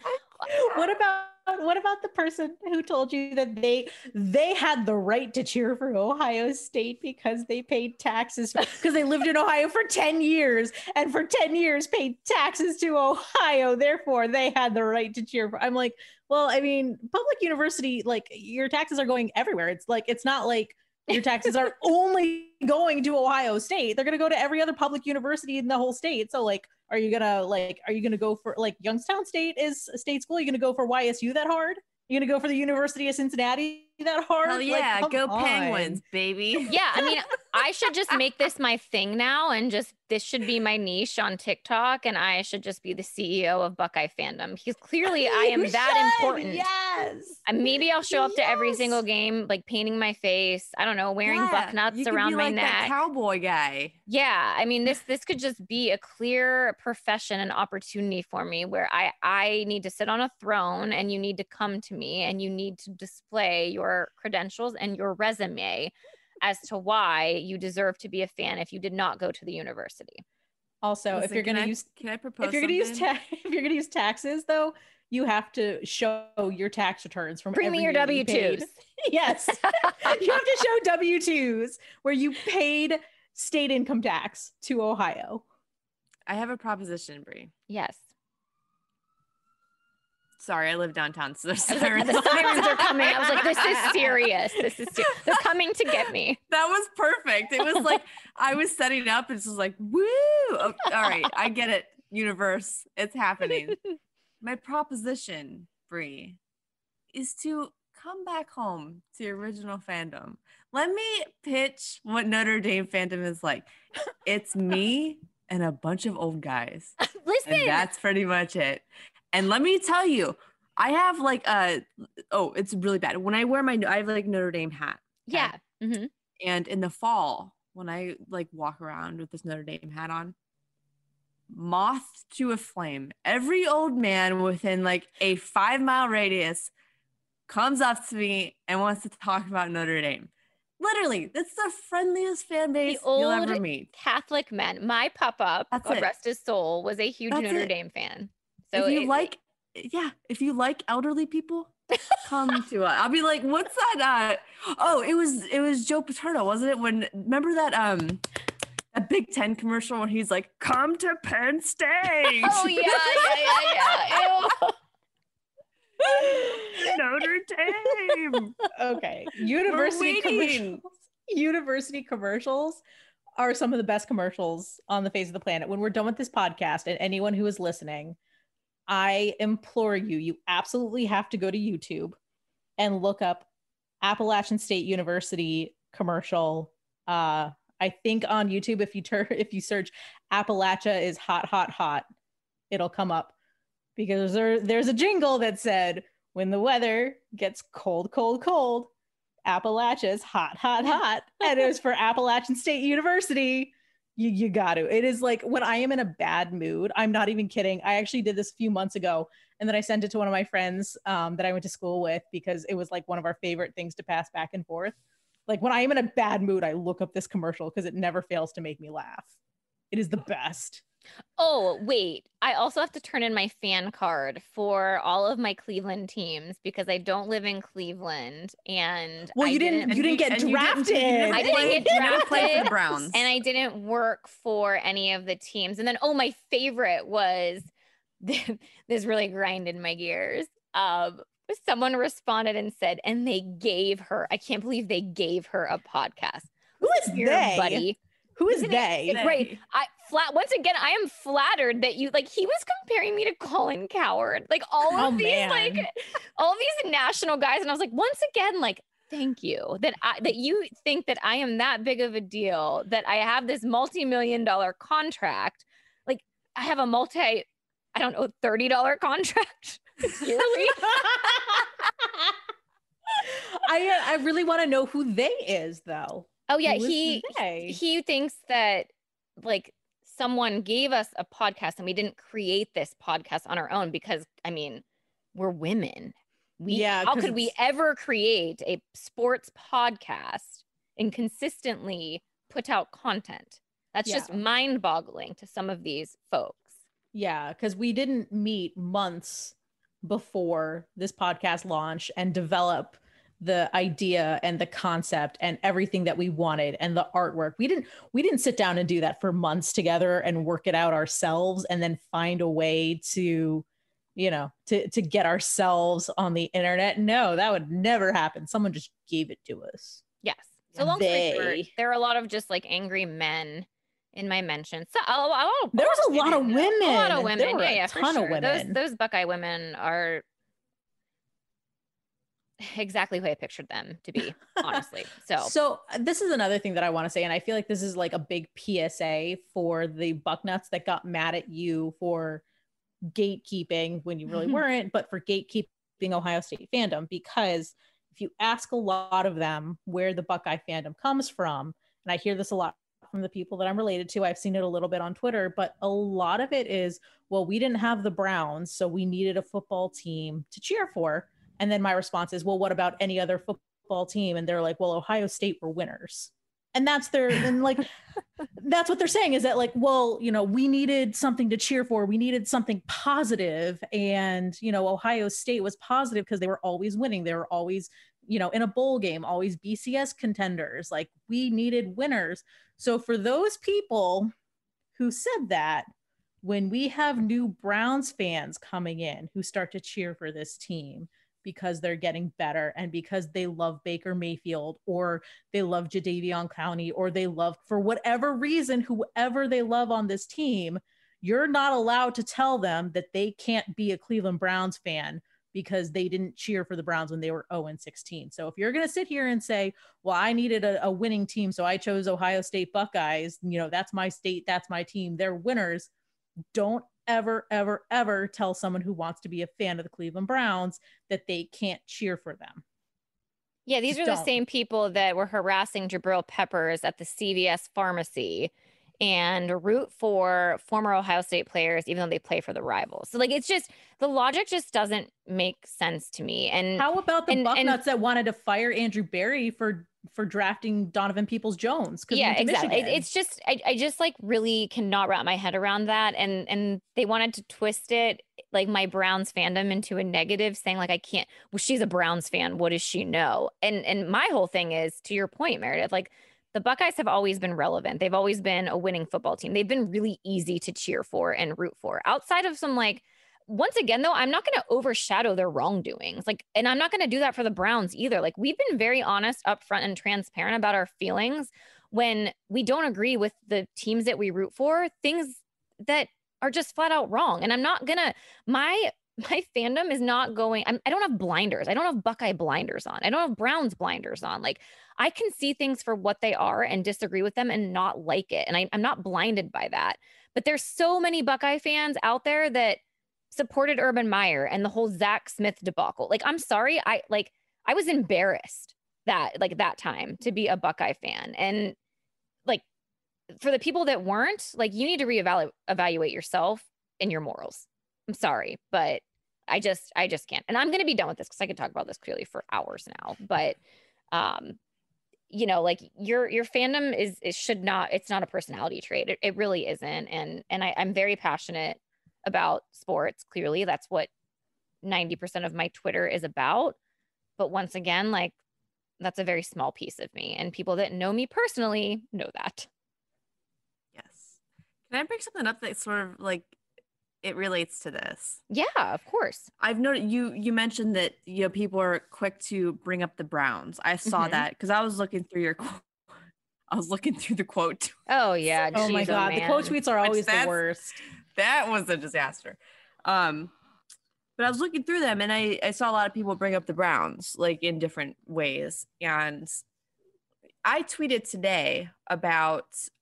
What about the person who told you that they had the right to cheer for Ohio State because they paid taxes because they lived in Ohio for 10 years and for 10 years paid taxes to Ohio, therefore they had the right to cheer for. I'm like, well, I mean, public university, like your taxes are going everywhere. It's not like your taxes are only going to Ohio State. They're going to go to every other public university in the whole state. So like, are you gonna go for like Youngstown State is a state school? Are you gonna go for YSU that hard? You're gonna go for the University of Cincinnati that hard? Hell yeah, like, go on. Penguins, baby. Yeah, I mean, I should just make this my thing now, and just this should be my niche on TikTok, and I should just be the CEO of Buckeye fandom because clearly I am that important. Yes. And maybe I'll show up to every single game, like painting my face. I don't know, wearing bucknuts around my neck. That cowboy guy. Yeah, I mean, this could just be a clear profession and opportunity for me where I need to sit on a throne, and you need to come to me, and you need to display your credentials and your resume as to why you deserve to be a fan if you did not go to the university. Also, Listen, if you're going to use, can I propose? If you're going to use taxes, though, you have to show your tax returns from bring me your W-2s. Yes, you have to show W-2s where you paid state income tax to Ohio. I have a proposition, Brie. Yes. Sorry, I live downtown, so there's sirens. The sirens are coming. I was like, this is serious. They're coming to get me. That was perfect. It was like I was setting up, and it's just like, woo! Oh, all right, I get it. Universe, it's happening. My proposition, Brie, is to come back home to your original fandom. Let me pitch what Notre Dame fandom is like. It's me and a bunch of old guys. Listen, and that's pretty much it. And let me tell you, I have like it's really bad. When I wear I have like Notre Dame hat. Yeah. Mm-hmm. And in the fall, when I like walk around with this Notre Dame hat on, moth to a flame, every old man within like a 5-mile radius comes up to me and wants to talk about Notre Dame. Literally, that's the friendliest fan base you'll ever meet. Catholic men. My papa, God rest his soul, was a huge Notre Dame fan. So if you like elderly people, come to us. I'll be like, what's that? It was Joe Paterno, wasn't it? Remember that a Big Ten commercial when he's like, come to Penn State. Oh yeah. Notre Dame. Okay. University commercials are some of the best commercials on the face of the planet. When we're done with this podcast, and anyone who is listening, I implore you absolutely have to go to YouTube and look up Appalachian State University commercial. I think on YouTube, if you search Appalachia is hot, hot, hot, it'll come up, because there's a jingle that said, when the weather gets cold, cold, cold, Appalachia is hot, hot, hot. And it was for Appalachian State University. You got to. It is like when I am in a bad mood, I'm not even kidding. I actually did this a few months ago, and then I sent it to one of my friends that I went to school with, because it was like one of our favorite things to pass back and forth. Like when I am in a bad mood, I look up this commercial because it never fails to make me laugh. It is the best. Oh, wait. I also have to turn in my fan card for all of my Cleveland teams because I don't live in Cleveland and Well, you didn't get drafted. I didn't get You didn't play for drafted the Browns. and I didn't work for any of the teams. And then, oh, my favorite was this really grinded my gears. Someone responded and said, and they gave her, I can't believe they gave her a podcast. Who is Here, they? buddy. Who is Isn't they? it great? Once again, I am flattered that you he was comparing me to Colin Coward. Like all of all these national guys. And I was like, once again, thank you that you think that I am that big of a deal, that I have this multi-million-dollar contract. Like I have a $30 contract yearly. I really want to know who they is though. Oh yeah, he thinks that someone gave us a podcast and we didn't create this podcast on our own because I mean, we're women. How could we ever create a sports podcast and consistently put out content? That's just mind-boggling to some of these folks. Yeah, because we didn't meet months before this podcast launch and develop the idea and the concept and everything that we wanted and the artwork. We didn't sit down and do that for months together and work it out ourselves and then find a way to get ourselves on the internet. No, that would never happen. Someone just gave it to us. Yes. So long story short, there are a lot of just angry men in my mentions. So there was a lot of women. A lot of women. There were a ton of women. Those Buckeye women are exactly who I pictured them to be, honestly. So this is another thing that I want to say, and I feel like this is a big PSA for the Bucknuts that got mad at you for gatekeeping when you really weren't, but for gatekeeping Ohio State fandom, because if you ask a lot of them where the Buckeye fandom comes from, and I hear this a lot from the people that I'm related to, I've seen it a little bit on Twitter, but a lot of it is, well, we didn't have the Browns, so we needed a football team to cheer for. And then my response is, well, what about any other football team? And they're like, well, Ohio State were winners. And that's that's what they're saying is that well, we needed something to cheer for. We needed something positive. And, Ohio State was positive because they were always winning. They were always, in a bowl game, always BCS contenders. We needed winners. So for those people who said that, when we have new Browns fans coming in who start to cheer for this team, because they're getting better and because they love Baker Mayfield or they love Jadeveon Clowney or they love, for whatever reason, whoever they love on this team, you're not allowed to tell them that they can't be a Cleveland Browns fan because they didn't cheer for the Browns when they were 0-16. So if you're going to sit here and say, well, I needed a winning team, so I chose Ohio State Buckeyes, that's my state, that's my team, they're winners. Don't ever, ever, ever tell someone who wants to be a fan of the Cleveland Browns that they can't cheer for them. Yeah, these are the same people that were harassing Jabril Peppers at the CVS pharmacy and root for former Ohio State players, even though they play for the rivals. So it's just, the logic just doesn't make sense to me. And how about the Bucknuts that wanted to fire Andrew Berry for drafting Donovan Peoples-Jones? Yeah, exactly. It's just, I just really cannot wrap my head around that. And they wanted to twist it, my Browns fandom into a negative, saying I can't, well, she's a Browns fan. What does she know? And my whole thing is, to your point, Meredith, the Buckeyes have always been relevant. They've always been a winning football team. They've been really easy to cheer for and root for. Outside of some once again, though, I'm not going to overshadow their wrongdoings. And I'm not going to do that for the Browns either. We've been very honest, upfront, and transparent about our feelings when we don't agree with the teams that we root for, things that are just flat out wrong. And I'm not going to, my fandom is not going, I don't have blinders. I don't have Buckeye blinders on. I don't have Browns blinders on. I can see things for what they are and disagree with them and not like it. And I'm not blinded by that. But there's so many Buckeye fans out there that supported Urban Meyer and the whole Zach Smith debacle. I'm sorry. I was embarrassed that time to be a Buckeye fan. And for the people that weren't, you need to evaluate yourself and your morals. I'm sorry, but I just can't. And I'm going to be done with this because I could talk about this clearly for hours now. But you know, like your fandom is should not, it's not a personality trait. It really isn't. And I'm very passionate about sports. Clearly, that's what 90% of my Twitter is about. But once again, like that's a very small piece of me. And people that know me personally know that. Yes. Can I bring something up that sort of like it relates to this? Yeah, of course. I've noticed you mentioned that people are quick to bring up the Browns. I saw that because I was looking through I was looking through the quote. Oh yeah. Oh my God. The quote tweets are always the worst. That was a disaster. But I was looking through them and I saw a lot of people bring up the Browns like in different ways. And I tweeted today about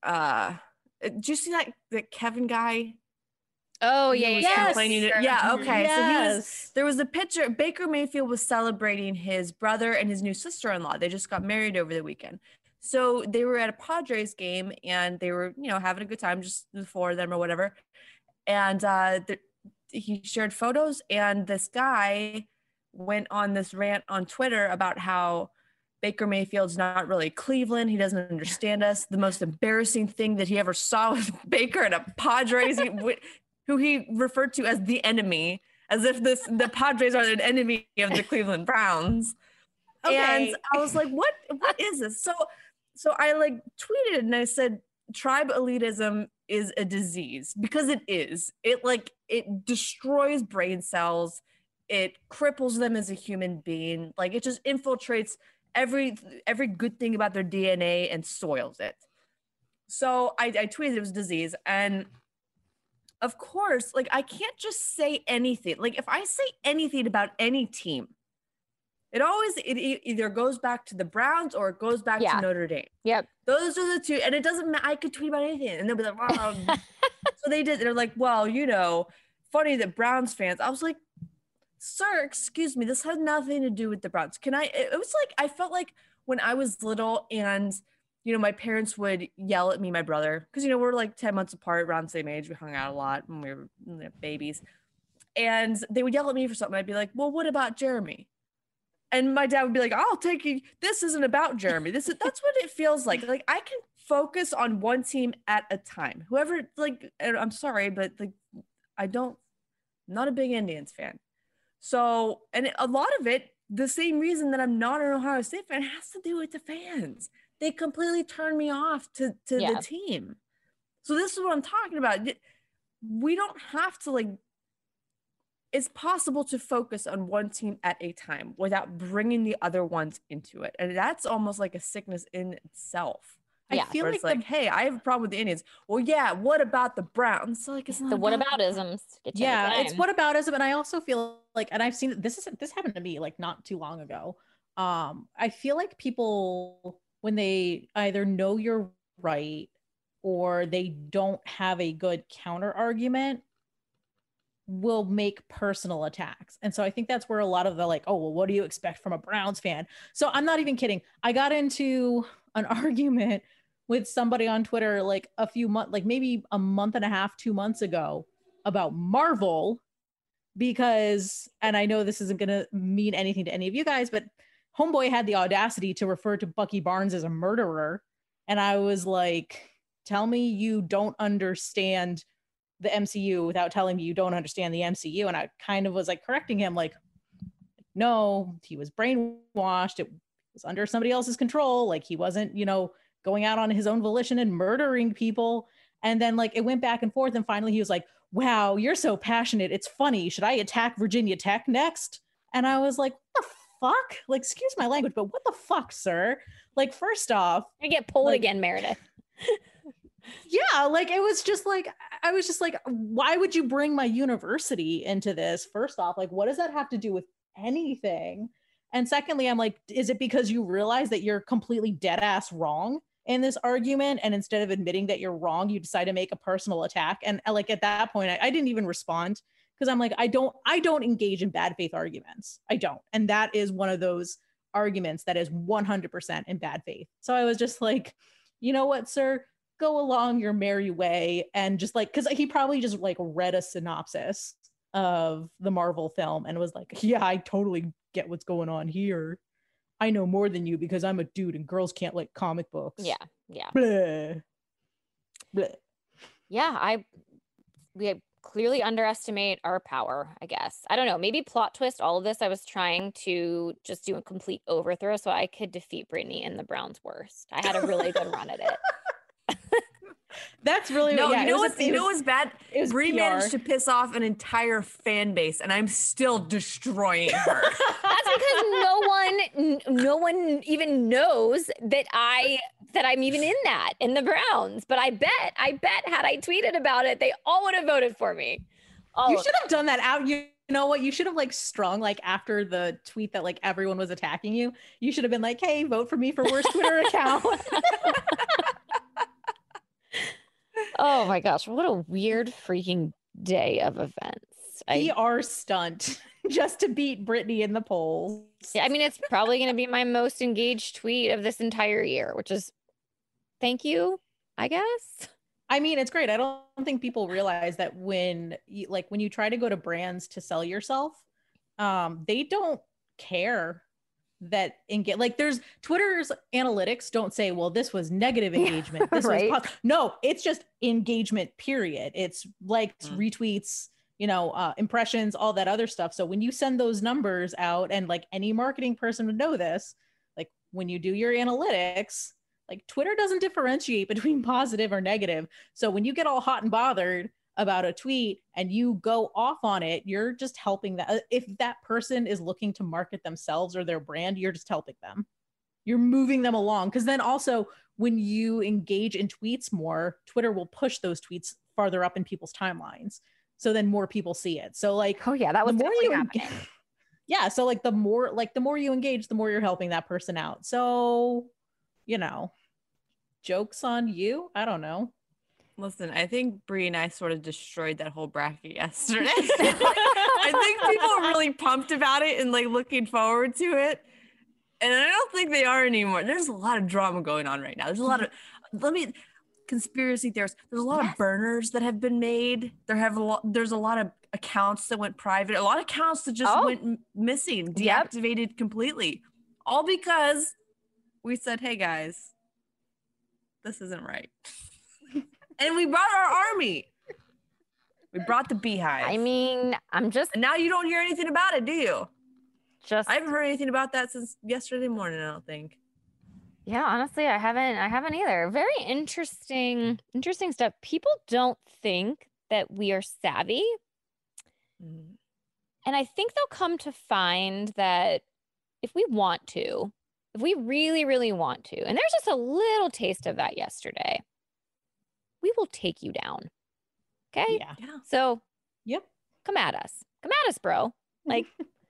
did you see the Kevin guy? Oh yeah, yes. Yeah, okay. Yes. So there was a picture. Baker Mayfield was celebrating his brother and his new sister-in-law. They just got married over the weekend. So they were at a Padres game and they were, having a good time, just the four of them or whatever. And he shared photos, and this guy went on this rant on Twitter about how Baker Mayfield's not really Cleveland. He doesn't understand us. The most embarrassing thing that he ever saw was Baker at a Padres, who he referred to as the enemy, as if the Padres are an enemy of the Cleveland Browns. Okay. And I was like, what is this? So I like tweeted and I said, tribe elitism is a disease, because it is. It destroys brain cells. It cripples them as a human being. Like it just infiltrates every good thing about their DNA and soils it. So I tweeted it was disease. And of course, like I can't just say anything. Like if I say anything about any team, it either goes back to the Browns or it goes back to Notre Dame. Yep. Those are the two. And it doesn't matter. I could tweet about anything and they'll be like, wow. So they did. They're like, well, funny that Browns fans. I was like, sir, excuse me. This had nothing to do with the Browns. It was like, I felt like when I was little and, my parents would yell at me, my brother, because, we're like 10 months apart, around the same age. We hung out a lot when we were babies. And they would yell at me for something. I'd be like, well, what about Jeremy? And my dad would be like, I'll take you. This isn't about Jeremy. That's what it feels like. Like I can focus on one team at a time. Whoever, like, I'm sorry, but like, I'm not a big Indians fan. So, and a lot of it, the same reason that I'm not an Ohio State fan, has to do with the fans. They completely turned me off to the team. So this is what I'm talking about. We don't have to it's possible to focus on one team at a time without bringing the other ones into it. And that's almost like a sickness in itself. I feel like hey, I have a problem with the Indians. Well, yeah, what about the Browns? So it's not the whataboutisms. It's whataboutism. And I also feel like, and I've seen this happened to me like not too long ago. I feel like people, when they either know you're right or they don't have a good counter argument, will make personal attacks. And so I think that's where a lot of the oh, well, what do you expect from a Browns fan? So I'm not even kidding. I got into an argument with somebody on Twitter a few months, maybe a month and a half, 2 months ago, about Marvel, because, and I know this isn't going to mean anything to any of you guys, but Homeboy had the audacity to refer to Bucky Barnes as a murderer. And I was like, tell me you don't understand the MCU without telling me you don't understand the MCU. And I kind of was correcting him, no, he was brainwashed. It was under somebody else's control. He wasn't, going out on his own volition and murdering people. And then it went back and forth. And finally he was like, wow, you're so passionate. It's funny. Should I attack Virginia Tech next? And I was like, what the fuck? excuse my language, but what the fuck, sir? First off, I get pulled again, Meredith. Yeah, it was just I was just why would you bring my university into this? First off, what does that have to do with anything? And secondly, I'm is it because you realize that you're completely dead ass wrong in this argument, and instead of admitting that you're wrong, you decide to make a personal attack? And at that point, I didn't even respond, because I'm I don't engage in bad faith arguments. I don't. And that is one of those arguments that is 100% in bad faith. So I was just you know what, sir? Go along your merry way. And just because he probably just read a synopsis of the Marvel film and was yeah, I totally get what's going on here. I know more than you because I'm a dude and girls can't like comic books. Yeah. Yeah. Blah. Blah. Yeah. We clearly underestimate our power, I guess. I don't know. Maybe plot twist all of this. I was trying to just do a complete overthrow so I could defeat Brittany in the Browns' worst. I had a really good run at it. That's really No, yeah, you know what's bad? It was Brie PR. managed to piss off an entire fan base, and I'm still destroying her. That's because no one even knows that I'm even in the Browns. But I bet had I tweeted about it, they all would have voted for me. You should have done that out. You know what? You should have like strung like after the tweet that like everyone was attacking you. You should have been like, "Hey, vote for me for worst Twitter account." Oh my gosh, what a weird freaking day of events. PR stunt just to beat Brittany in the polls. Yeah, I mean, it's probably going to be my most engaged tweet of this entire year, which is thank you, I guess. I mean, it's great. I don't think people realize that when you try to go to brands to sell yourself, they don't care that there's Twitter's analytics don't say, well, this was negative engagement. This right. was no, it's just engagement, period. It's likes, retweets, impressions, all that other stuff. So when you send those numbers out, and like any marketing person would know this, like when you do your analytics, like Twitter doesn't differentiate between positive or negative. So when you get all hot and bothered about a tweet and you go off on it, you're just helping that. If that person is looking to market themselves or their brand, you're just helping them. You're moving them along. Because then also when you engage in tweets more, Twitter will push those tweets farther up in people's timelines. So then more people see it. So like, oh yeah, that was definitely happening. Yeah. So like the more you engage, the more you're helping that person out. So, joke's on you. I don't know. Listen, I think Brie and I sort of destroyed that whole bracket yesterday. I think people are really pumped about it and like looking forward to it. And I don't think they are anymore. There's a lot of drama going on right now. There's a lot of, conspiracy theorists. There's a lot of burners that have been made. There's a lot of accounts that went private. A lot of accounts that just went missing, deactivated completely. All because we said, hey guys, this isn't right. And we brought our army. We brought the beehive. I mean, and now you don't hear anything about it, do you? I haven't heard anything about that since yesterday morning, I don't think. Yeah, honestly, I haven't either. Very interesting stuff. People don't think that we are savvy. Mm-hmm. And I think they'll come to find that if we really, really want to, and there's just a little taste of that yesterday, we will take you down. Okay? Yeah. So, yep. Come at us, bro. Like,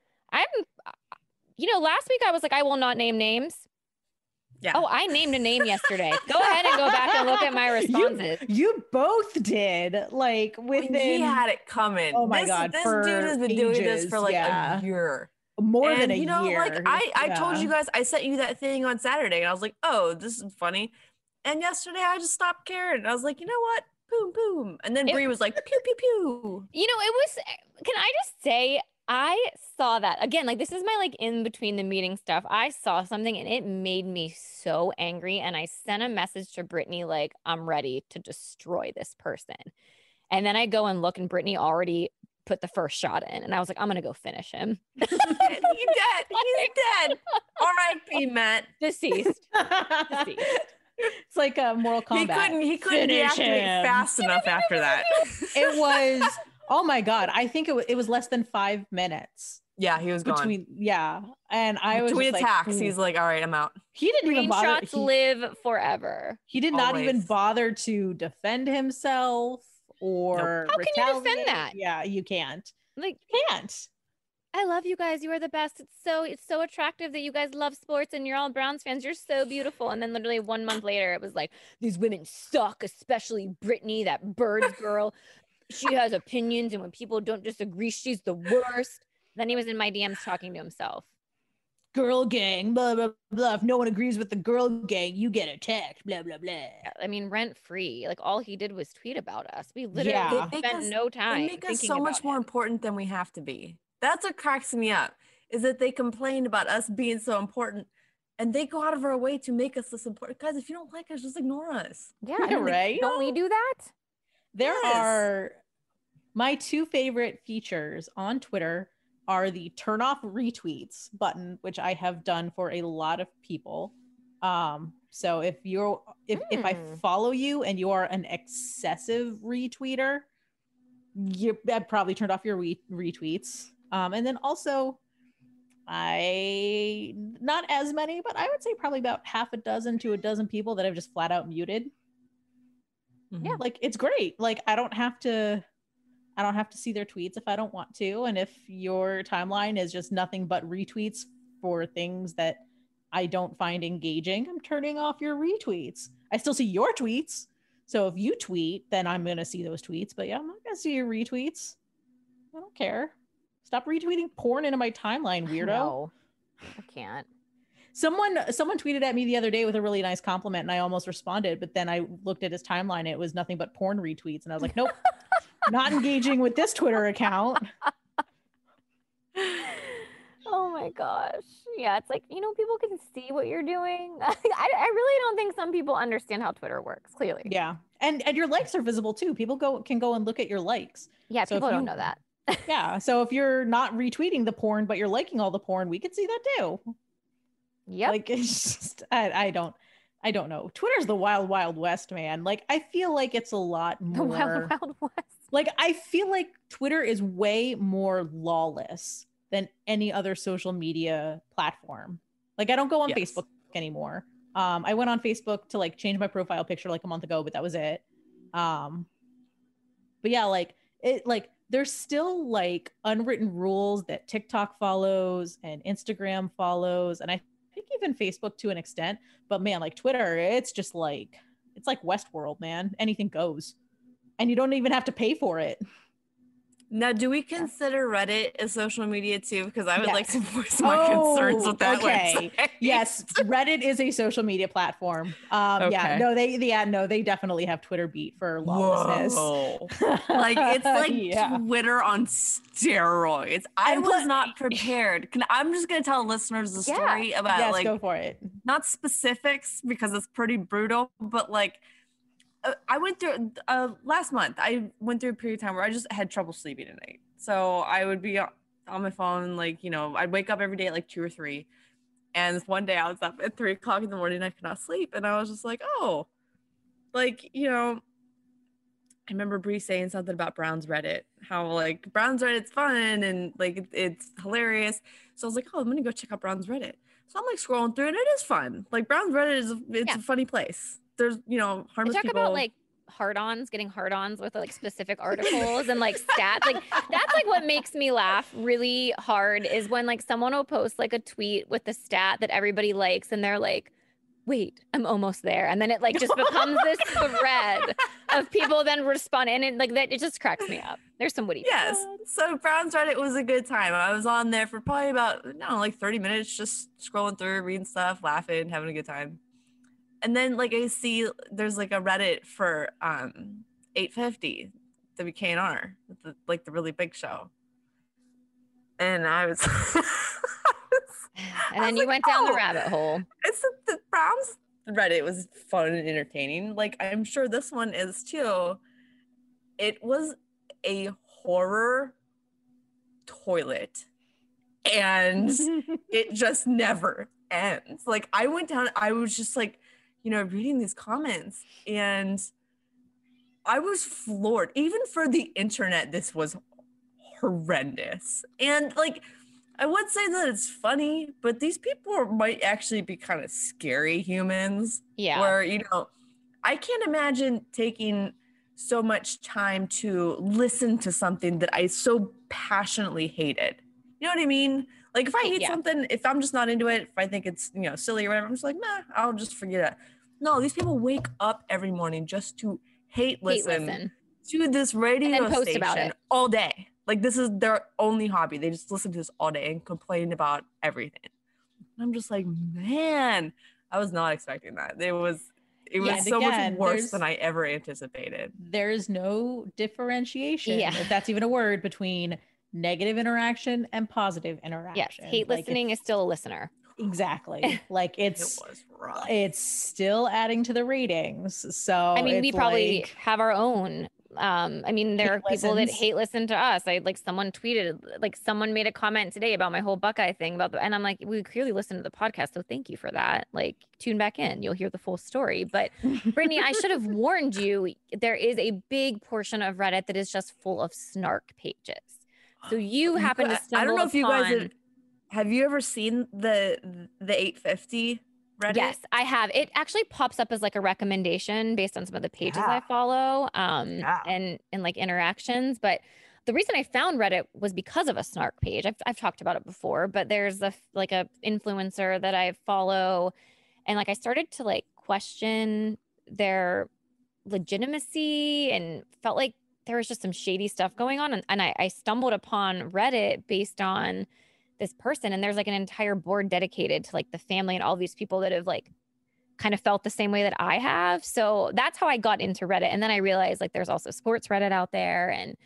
last week I was like, I will not name names. Yeah. Oh, I named a name yesterday. Go ahead and go back and look at my responses. You both did. Like he had it coming. Oh my God. This dude has been doing this for like a year. More than a year. Like I told you guys, I sent you that thing on Saturday and I was like, oh, this is funny. And yesterday I just stopped caring. I was like, you know what? Boom, boom. And then Brie was like, pew, pew, pew. Can I just say, I saw that again, like this is my like in between the meeting stuff. I saw something and it made me so angry. And I sent a message to Brittany, like, I'm ready to destroy this person. And then I go and look and Brittany already put the first shot in. And I was like, I'm going to go finish him. He's dead. He's dead. R.I.P. Matt. Deceased. It's like a Mortal Kombat. He couldn't deactivate fast enough after that. It was, oh my God. I think it was less than 5 minutes. Yeah, he was gone. And I was between attacks, he's like, all right, I'm out. He didn't even bother. Screenshots live forever. He did not even bother to defend himself or How can you defend that? Yeah, you can't. Like, you can't. I love you guys. You are the best. It's so attractive that you guys love sports and you're all Browns fans. You're so beautiful. And then literally 1 month later, it was like, these women suck, especially Brittany, that Birds girl. She has opinions, and when people don't disagree, she's the worst. Then he was in my DMs talking to himself. Girl gang, blah, blah, blah. If no one agrees with the girl gang, you get attacked, blah, blah, blah. I mean, rent free. Like, all he did was tweet about us. We literally spent no time. They make us so much more important than we have to be. That's what cracks me up. is that they complain about us being so important, and they go out of our way to make us this important. Guys, if you don't like us, just ignore us. Yeah, Yeah, right. Don't we do that? There Yes. are my two favorite features on Twitter are the turn off retweets button, which I have done for a lot of people. So if I follow you and you are an excessive retweeter, I've probably turned off your retweets. And then also, not as many, but I would say probably about half a dozen to a dozen people that I've just flat out muted. Yeah, like it's great. Like I don't have to see their tweets if I don't want to. And if your timeline is just nothing but retweets for things that I don't find engaging, I'm turning off your retweets. I still see your tweets. So if you tweet, then I'm going to see those tweets. But yeah, I'm not going to see your retweets. I don't care. Stop retweeting porn into my timeline, weirdo. No, I can't. Someone tweeted at me the other day with a really nice compliment and I almost responded, but then I looked at his timeline and it was nothing but porn retweets. And I was like, nope, not engaging with this Twitter account. Oh my gosh. Yeah, it's like, people can see what you're doing. I really don't think some people understand how Twitter works, clearly. Yeah. And your likes are visible too. People can go and look at your likes. Yeah, So people if don't you- know that. Yeah. So if you're not retweeting the porn, but you're liking all the porn, we can see that too. Yep. Like it's just, I don't know. Twitter's the wild, wild west, man. Like I feel like it's a lot The more. Wild Wild West. Like I feel like Twitter is way more lawless than any other social media platform. Like I don't go on Yes. Facebook anymore. I went on Facebook to like change my profile picture like a month ago, but that was it. But yeah, like there's still like unwritten rules that TikTok follows and Instagram follows, and I think even Facebook to an extent. But man, like Twitter, it's just like it's like Westworld, man. Anything goes, and you don't even have to pay for it. Now, do we consider Reddit a social media too? Because I would like to Yes. voice my concerns with that Okay. website. Yes, Reddit is a social media platform. Yeah, Okay. no, they definitely have Twitter beat for lawlessness. Whoa. Like it's like Yeah. Twitter on steroids. I And was plus- not prepared. I'm just gonna tell listeners the Yeah. story about Yes, like go for it. not specifics because it's pretty brutal, but like I went through last month. I went through a period of time where I just had trouble sleeping at night. So I would be on my phone, like I'd wake up every day at like 2 or 3. And this one day I was up at 3 o'clock in the morning. I could not sleep, and I was just like, oh, like I remember Bree saying something about Brown's Reddit, how like Brown's Reddit's fun and like it's hilarious. So I was like, oh, I'm gonna go check out Brown's Reddit. So I'm like scrolling through, and it is fun. Like Brown's Reddit it's a funny place. There's They harmless talk people. about like hard-ons, getting hard-ons with like specific articles and like stats. Like that's like what makes me laugh really hard is when like someone will post like a tweet with the stat that everybody likes and they're like, wait, I'm almost there. And then it like just becomes this thread of people then respond. And it like that, it just cracks me up. There's some witty. Yes. So Brown's Reddit was a good time. I was on there for probably about, like 30 minutes, just scrolling through, reading stuff, laughing, having a good time. And then like I see there's like a Reddit for 850 WKNR, the really big show. And I was And then you went down the rabbit hole. It's the Browns Reddit was fun and entertaining. Like I'm sure this one is too. It was a horror toilet, and it just never ends. Like I went down, I was just like, reading these comments, and I was floored. Even for the internet, this was horrendous. And like, I would say that it's funny, but these people might actually be kind of scary humans. Yeah. Where, I can't imagine taking so much time to listen to something that I so passionately hated. You know what I mean? Like if I hate something, if I'm just not into it, if I think it's, silly or whatever, I'm just like, nah, I'll just forget it. No, these people wake up every morning just to hate listen to this radio post station about it all day. Like this is their only hobby. They just listen to this all day and complain about everything. I'm just like, man, I was not expecting that. It was so much worse than I ever anticipated. There's no differentiation, Yeah. if that's even a word, between negative interaction and positive Yes, interaction. hate Like, listening is still a listener. exactly. Like It was rough. it's still adding to the ratings. So I mean, we it's probably like, have our own. I mean, there are hate people that listens. hate listen to us. Someone tweeted, like someone made a comment today about my whole Buckeye thing and I'm like, we clearly listened to the podcast, so thank you for that. Like, tune back in, you'll hear the full story. But Brittany, I should have warned you. There is a big portion of Reddit that is just full of snark pages. So you happen to stumble I don't know if you guys upon- have you ever seen the 850 Reddit? Yes, I have. It actually pops up as like a recommendation based on some of the pages I Yeah. follow, Yeah. and like interactions. But the reason I found Reddit was because of a snark page. I've talked about it before, but there's a influencer that I follow, and like I started to like question their legitimacy and felt like there was just some shady stuff going on. And I stumbled upon Reddit based on this person, and there's like an entire board dedicated to like the family and all these people that have like kind of felt the same way that I have. So that's how I got into Reddit. And then I realized like there's also sports Reddit out there. And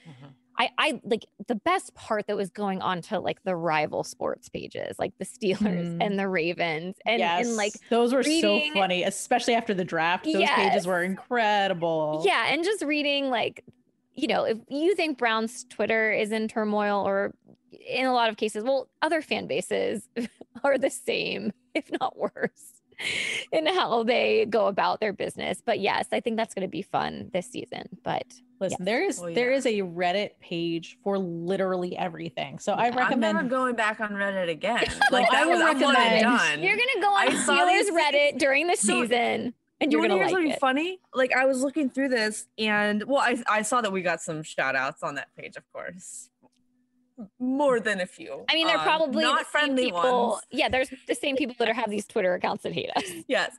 I like the best part that was going on to like the rival sports pages, like the Steelers and the Ravens. And like those were reading- so funny, especially after the draft. Those pages were incredible. Yeah. And just reading like, you know, if you think Brown's Twitter is in turmoil, or in a lot of cases, well, other fan bases are the same, if not worse, in how they go about their business. But yes, I think that's going to be fun this season. But listen, yes. there is a Reddit page for literally everything. So I I'm recommend never going back on Reddit again. Well, Like I that would was I'm one and recommend- done. You're going to go on I saw Steelers these Reddit things- during the So- season, and you're going to here's like what'd be it. funny. Like I was looking through this, and well, I saw that we got some shout outs on that page, of course. More than a few. I mean, they're probably not the same friendly people. ones. Yeah, there's the same people that have these Twitter accounts that hate us. Yes.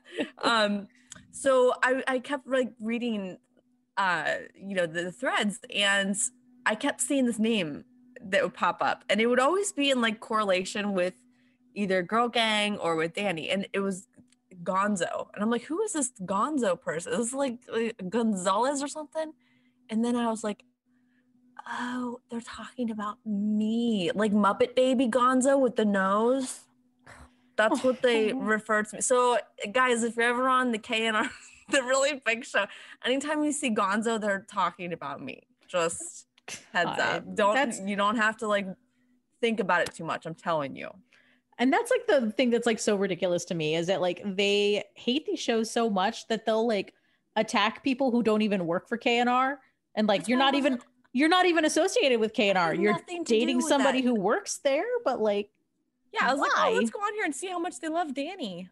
So I kept like reading you know, the threads, and I kept seeing this name that would pop up, and it would always be in like correlation with either Girl Gang or with Danny, and it was Gonzo. And I'm like, who is this Gonzo person? This is like Gonzalez or something. And then I was like, oh, they're talking about me, like Muppet Baby Gonzo with the nose. That's what they refer to me. So guys, if you're ever on the KNR, the really big show, anytime you see Gonzo, they're talking about me. Just heads up. You don't have to like think about it too much. I'm telling you. And that's like the thing that's like so ridiculous to me, is that like they hate these shows so much that they'll like attack people who don't even work for KNR, and like you're not even associated with KNR. You're nothing to do dating with somebody that. who works there, but like Yeah, I was like, why? oh, let's go on here and see how much they love Danny.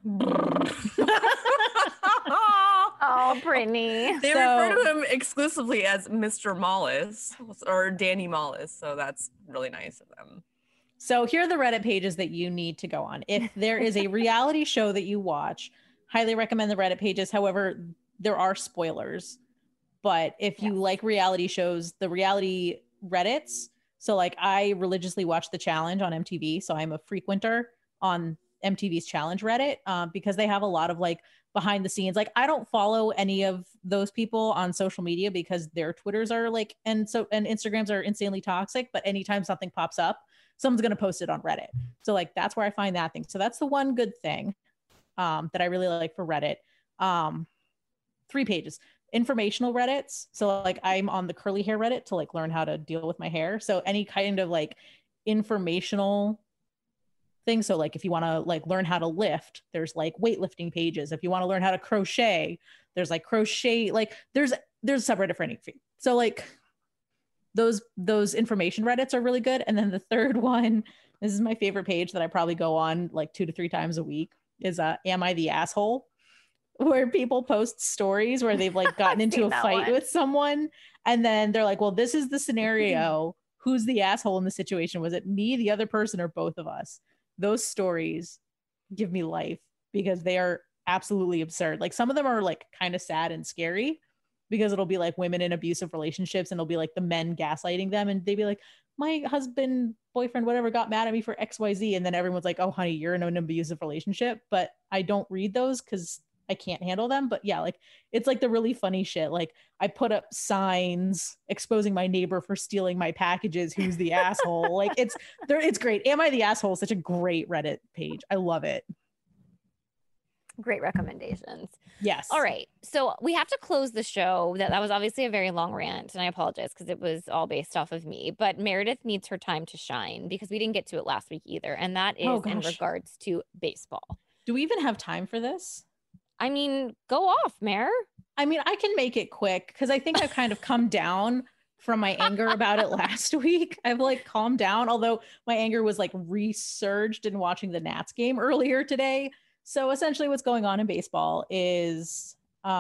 Oh, Brittany. They refer to him exclusively as Mr. Mollis or Danny Mollis, so that's really nice of them. So here are the Reddit pages that you need to go on. If there is a reality show that you watch, highly recommend the Reddit pages. However, there are spoilers. But if you like reality shows, the reality Reddits, so like I religiously watch The Challenge on MTV, so I'm a frequenter on MTV's Challenge Reddit because they have a lot of like behind the scenes. Like I don't follow any of those people on social media because their Twitters are like and Instagrams are insanely toxic, but anytime something pops up, someone's going to post it on Reddit. So like that's where I find that thing. So that's the one good thing that I really like for Reddit. 3 pages. Informational Reddits. So like I'm on the curly hair Reddit to like learn how to deal with my hair. So any kind of like informational thing. So like if you want to like learn how to lift, there's like weightlifting pages. If you want to learn how to crochet, there's like crochet, like there's a subreddit for anything. So like those information Reddits are really good. And then the third one, this is my favorite page that I probably go on like 2 to 3 times a week, is Am I the Asshole? Where people post stories where they've like gotten into a fight with someone, and then they're like, well, this is the scenario. Who's the asshole in the situation? Was it me, the other person, or both of us? Those stories give me life because they are absolutely absurd. Like some of them are like kind of sad and scary because it'll be like women in abusive relationships, and it'll be like the men gaslighting them, and they'd be like, my husband, boyfriend, whatever, got mad at me for XYZ. And then everyone's like, oh honey, you're in an abusive relationship. But I don't read those because I can't handle them. But yeah, like it's like the really funny shit. Like I put up signs exposing my neighbor for stealing my packages. Who's the asshole? Like it's great. Am I the asshole? Such a great Reddit page. I love it. Great recommendations. Yes. All right. So we have to close the show. That was obviously a very long rant, and I apologize because it was all based off of me. But Meredith needs her time to shine because we didn't get to it last week either. And that is in regards to baseball. Do we even have time for this? I mean, go off, Mare. I mean, I can make it quick because I think I've kind of come down from my anger about it last week. I've like calmed down, although my anger was like resurged in watching the Nats game earlier today. So essentially what's going on in baseball is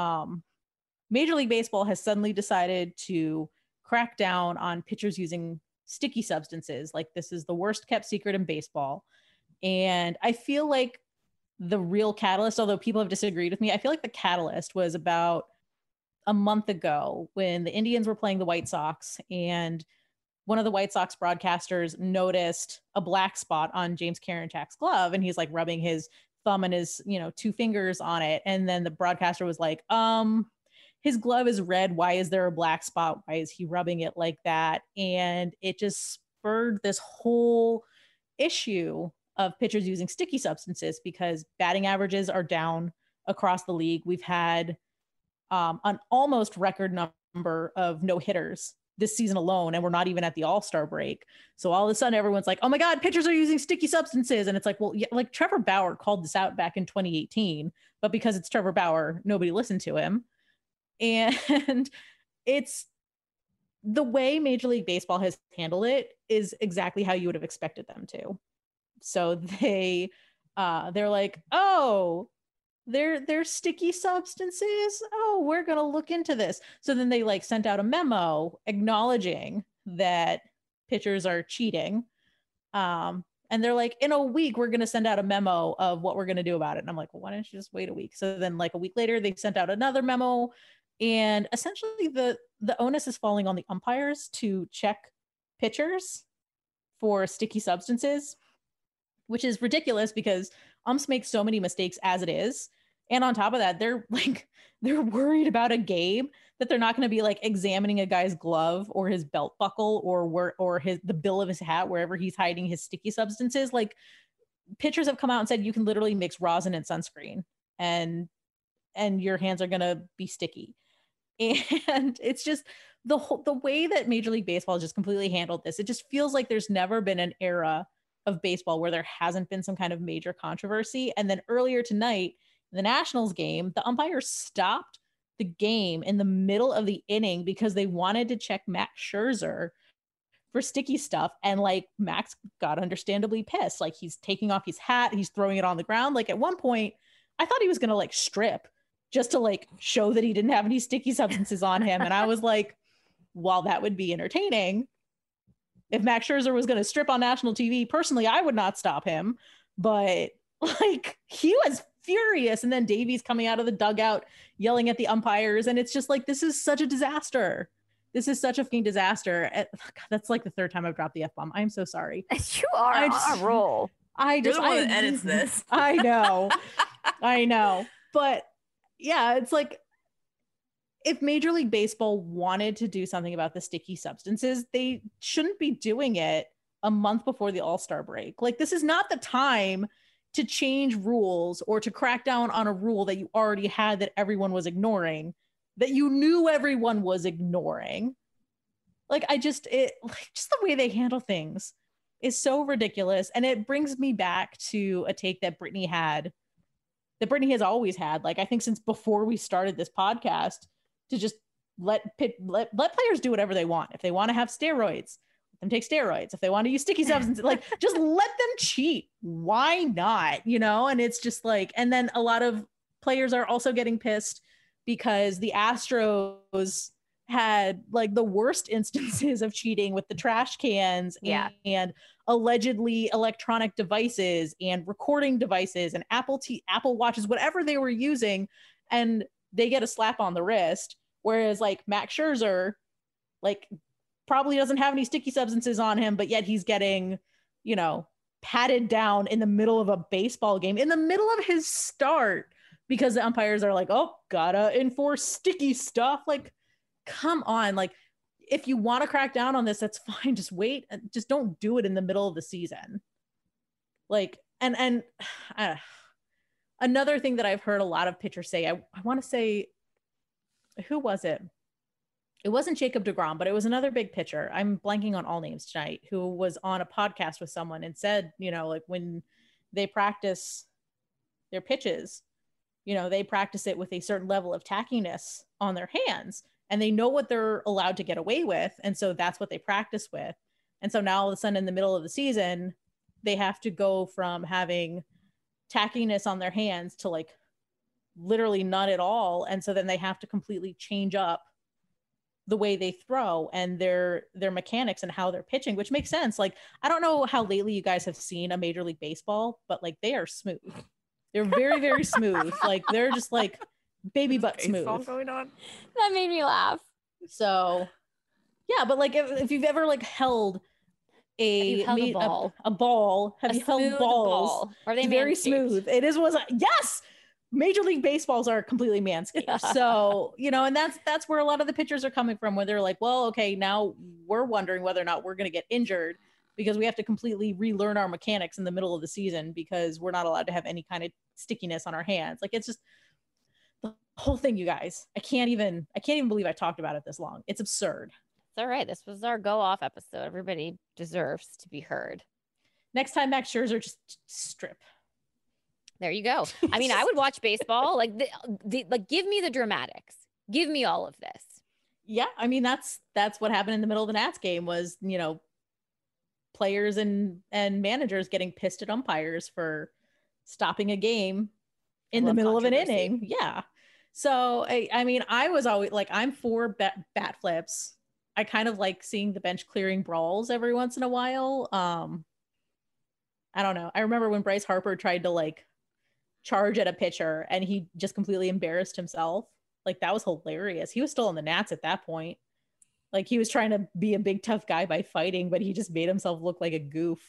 Major League Baseball has suddenly decided to crack down on pitchers using sticky substances. Like this is the worst kept secret in baseball. And I feel like the real catalyst, although people have disagreed with me, I feel like the catalyst was about a month ago when the Indians were playing the White Sox and one of the White Sox broadcasters noticed a black spot on James Karinchak's glove. And he's like rubbing his thumb and his, 2 fingers on it. And then the broadcaster was like, his glove is red. Why is there a black spot? Why is he rubbing it like that? And it just spurred this whole issue of pitchers using sticky substances because batting averages are down across the league. We've had an almost record number of no-hitters this season alone, and we're not even at the All-Star break. So all of a sudden everyone's like, oh my God, pitchers are using sticky substances. And it's like, well, yeah, like Trevor Bauer called this out back in 2018, but because it's Trevor Bauer, nobody listened to him. And it's the way Major League Baseball has handled it is exactly how you would have expected them to. So they're like, oh, they're sticky substances. Oh, we're going to look into this. So then they like sent out a memo acknowledging that pitchers are cheating. And they're like, in a week, we're going to send out a memo of what we're going to do about it. And I'm like, well, why don't you just wait a week? So then like a week later, they sent out another memo. And essentially the onus is falling on the umpires to check pitchers for sticky substances, which is ridiculous because umps make so many mistakes as it is. And on top of that, they're worried about a game that they're not going to be like examining a guy's glove or his belt buckle or the bill of his hat, wherever he's hiding his sticky substances. Like pitchers have come out and said, you can literally mix rosin and sunscreen and your hands are going to be sticky. And it's just the way that Major League Baseball just completely handled this. It just feels like there's never been an era of baseball where there hasn't been some kind of major controversy. And then earlier tonight, in the Nationals game, the umpire stopped the game in the middle of the inning because they wanted to check Max Scherzer for sticky stuff. And like Max got understandably pissed. Like he's taking off his hat, he's throwing it on the ground. Like at one point, I thought he was going to like strip just to like show that he didn't have any sticky substances on him. And I was like, while that would be entertaining, if Max Scherzer was going to strip on national TV, personally, I would not stop him. But like he was furious. And then Davies coming out of the dugout yelling at the umpires. And it's just like, this is such a disaster. This is such a fucking disaster. God, that's like the 3rd time I've dropped the F-bomb. I'm so sorry. You are on a roll. You're the one that edits this. I know. I know. But yeah, it's like, if Major League Baseball wanted to do something about the sticky substances, they shouldn't be doing it a month before the All-Star break. Like, this is not the time to change rules or to crack down on a rule that you already had that everyone was ignoring, that you knew everyone was ignoring. Like, just the way they handle things is so ridiculous. And it brings me back to a take that Brittany has always had. Like, I think since before we started this podcast, to just let players do whatever they want. If they want to have steroids, let them take steroids. If they want to use sticky substances, like just let them cheat. Why not? And it's just like, and then a lot of players are also getting pissed because the Astros had like the worst instances of cheating with the trash cans and allegedly electronic devices and recording devices and Apple Watches, whatever they were using. And they get a slap on the wrist. Whereas like Max Scherzer, like probably doesn't have any sticky substances on him, but yet he's getting, patted down in the middle of a baseball game, in the middle of his start because the umpires are like, oh, gotta enforce sticky stuff. Like, come on. Like, if you want to crack down on this, that's fine. Just wait. Just don't do it in the middle of the season. Like, and another thing that I've heard a lot of pitchers say, I want to say, who was it? It wasn't Jacob deGrom, but it was another big pitcher. I'm blanking on all names tonight, who was on a podcast with someone and said, you know, like when they practice their pitches, you know, they practice it with a certain level of tackiness on their hands, and they know what they're allowed to get away with. And so that's what they practice with. And so now all of a sudden in the middle of the season, they have to go from having tackiness on their hands to like literally none at all. And so then they have to completely change up the way they throw and their mechanics and how they're pitching, which makes sense. Like, I don't know how lately you guys have seen a Major League Baseball, but like they are smooth. They're very, very smooth. Like they're just like baby butt smooth. Going on. That made me laugh. So yeah, but like if you've ever like held a ball, have you held balls? Are they very smooth? It was yes. Major League Baseballs are completely manscaped. So, you know, and that's where a lot of the pitchers are coming from, where they're like, well, okay, now we're wondering whether or not we're going to get injured because we have to completely relearn our mechanics in the middle of the season because we're not allowed to have any kind of stickiness on our hands. Like, it's just the whole thing, you guys. I can't even believe I talked about it this long. It's absurd. It's all right. This was our go off episode. Everybody deserves to be heard. Next time, Max Scherzer, just strip. There you go. I mean, I would watch baseball. Like, like, give me the dramatics. Give me all of this. Yeah, I mean, that's what happened in the middle of the Nats game was, you know, players and managers getting pissed at umpires for stopping a game in the middle of an inning. Yeah. So, I mean, I was always like, I'm for bat flips. I kind of like seeing the bench clearing brawls every once in a while. I don't know. I remember when Bryce Harper tried to like charge at a pitcher and he just completely embarrassed himself. Like, that was hilarious. He was still on the Nats at that point. Like, he was trying to be a big tough guy by fighting, but he just made himself look like a goof.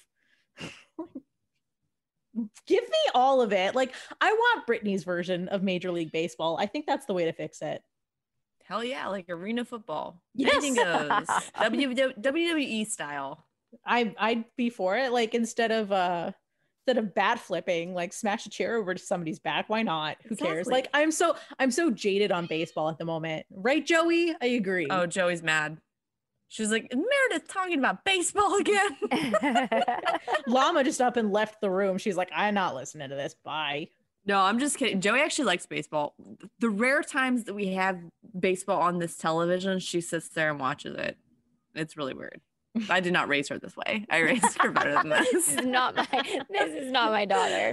Give me all of it. Like, I want Britney's version of Major League Baseball. I think that's the way to fix it. Hell yeah, like arena football. Yes. Anything goes. WWE style. I'd be for it. Like, instead of bat flipping, like smash a chair over to somebody's back. Why not? Who cares? Like, I'm so jaded on baseball at the moment. Right, Joey? I agree. Oh, Joey's mad. She was like, Meredith talking about baseball again. Llama just up and left the room. She's like, I'm not listening to this. Bye. No, I'm just kidding. Joey actually likes baseball. The rare times that we have baseball on this television, she sits there and watches it. It's really weird. I did not raise her this way. I raised her better than this. This is not my daughter.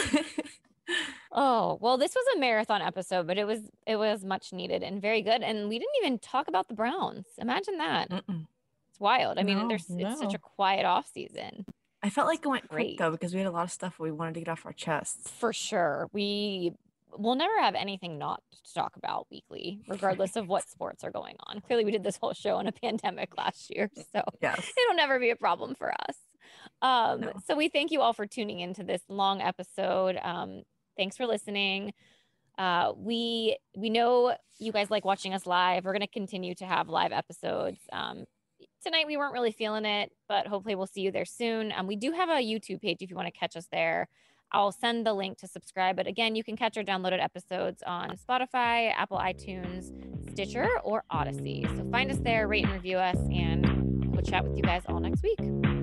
Oh, well, this was a marathon episode, but it was much needed and very good. And we didn't even talk about the Browns. Imagine that. It's wild. I mean, it's such a quiet off season. I felt like it went quick though, because we had a lot of stuff we wanted to get off our chests. For sure. We'll never have anything not to talk about weekly, regardless of what sports are going on. Clearly, we did this whole show in a pandemic last year, so it'll never be a problem for us. No. So we thank you all for tuning into this long episode. Thanks for listening. We know you guys like watching us live. We're going to continue to have live episodes. Tonight, we weren't really feeling it, but hopefully we'll see you there soon. We do have a YouTube page if you want to catch us there. I'll send the link to subscribe. But again, you can catch our downloaded episodes on Spotify, Apple iTunes, Stitcher, or Odyssey. So find us there, rate and review us, and we'll chat with you guys all next week.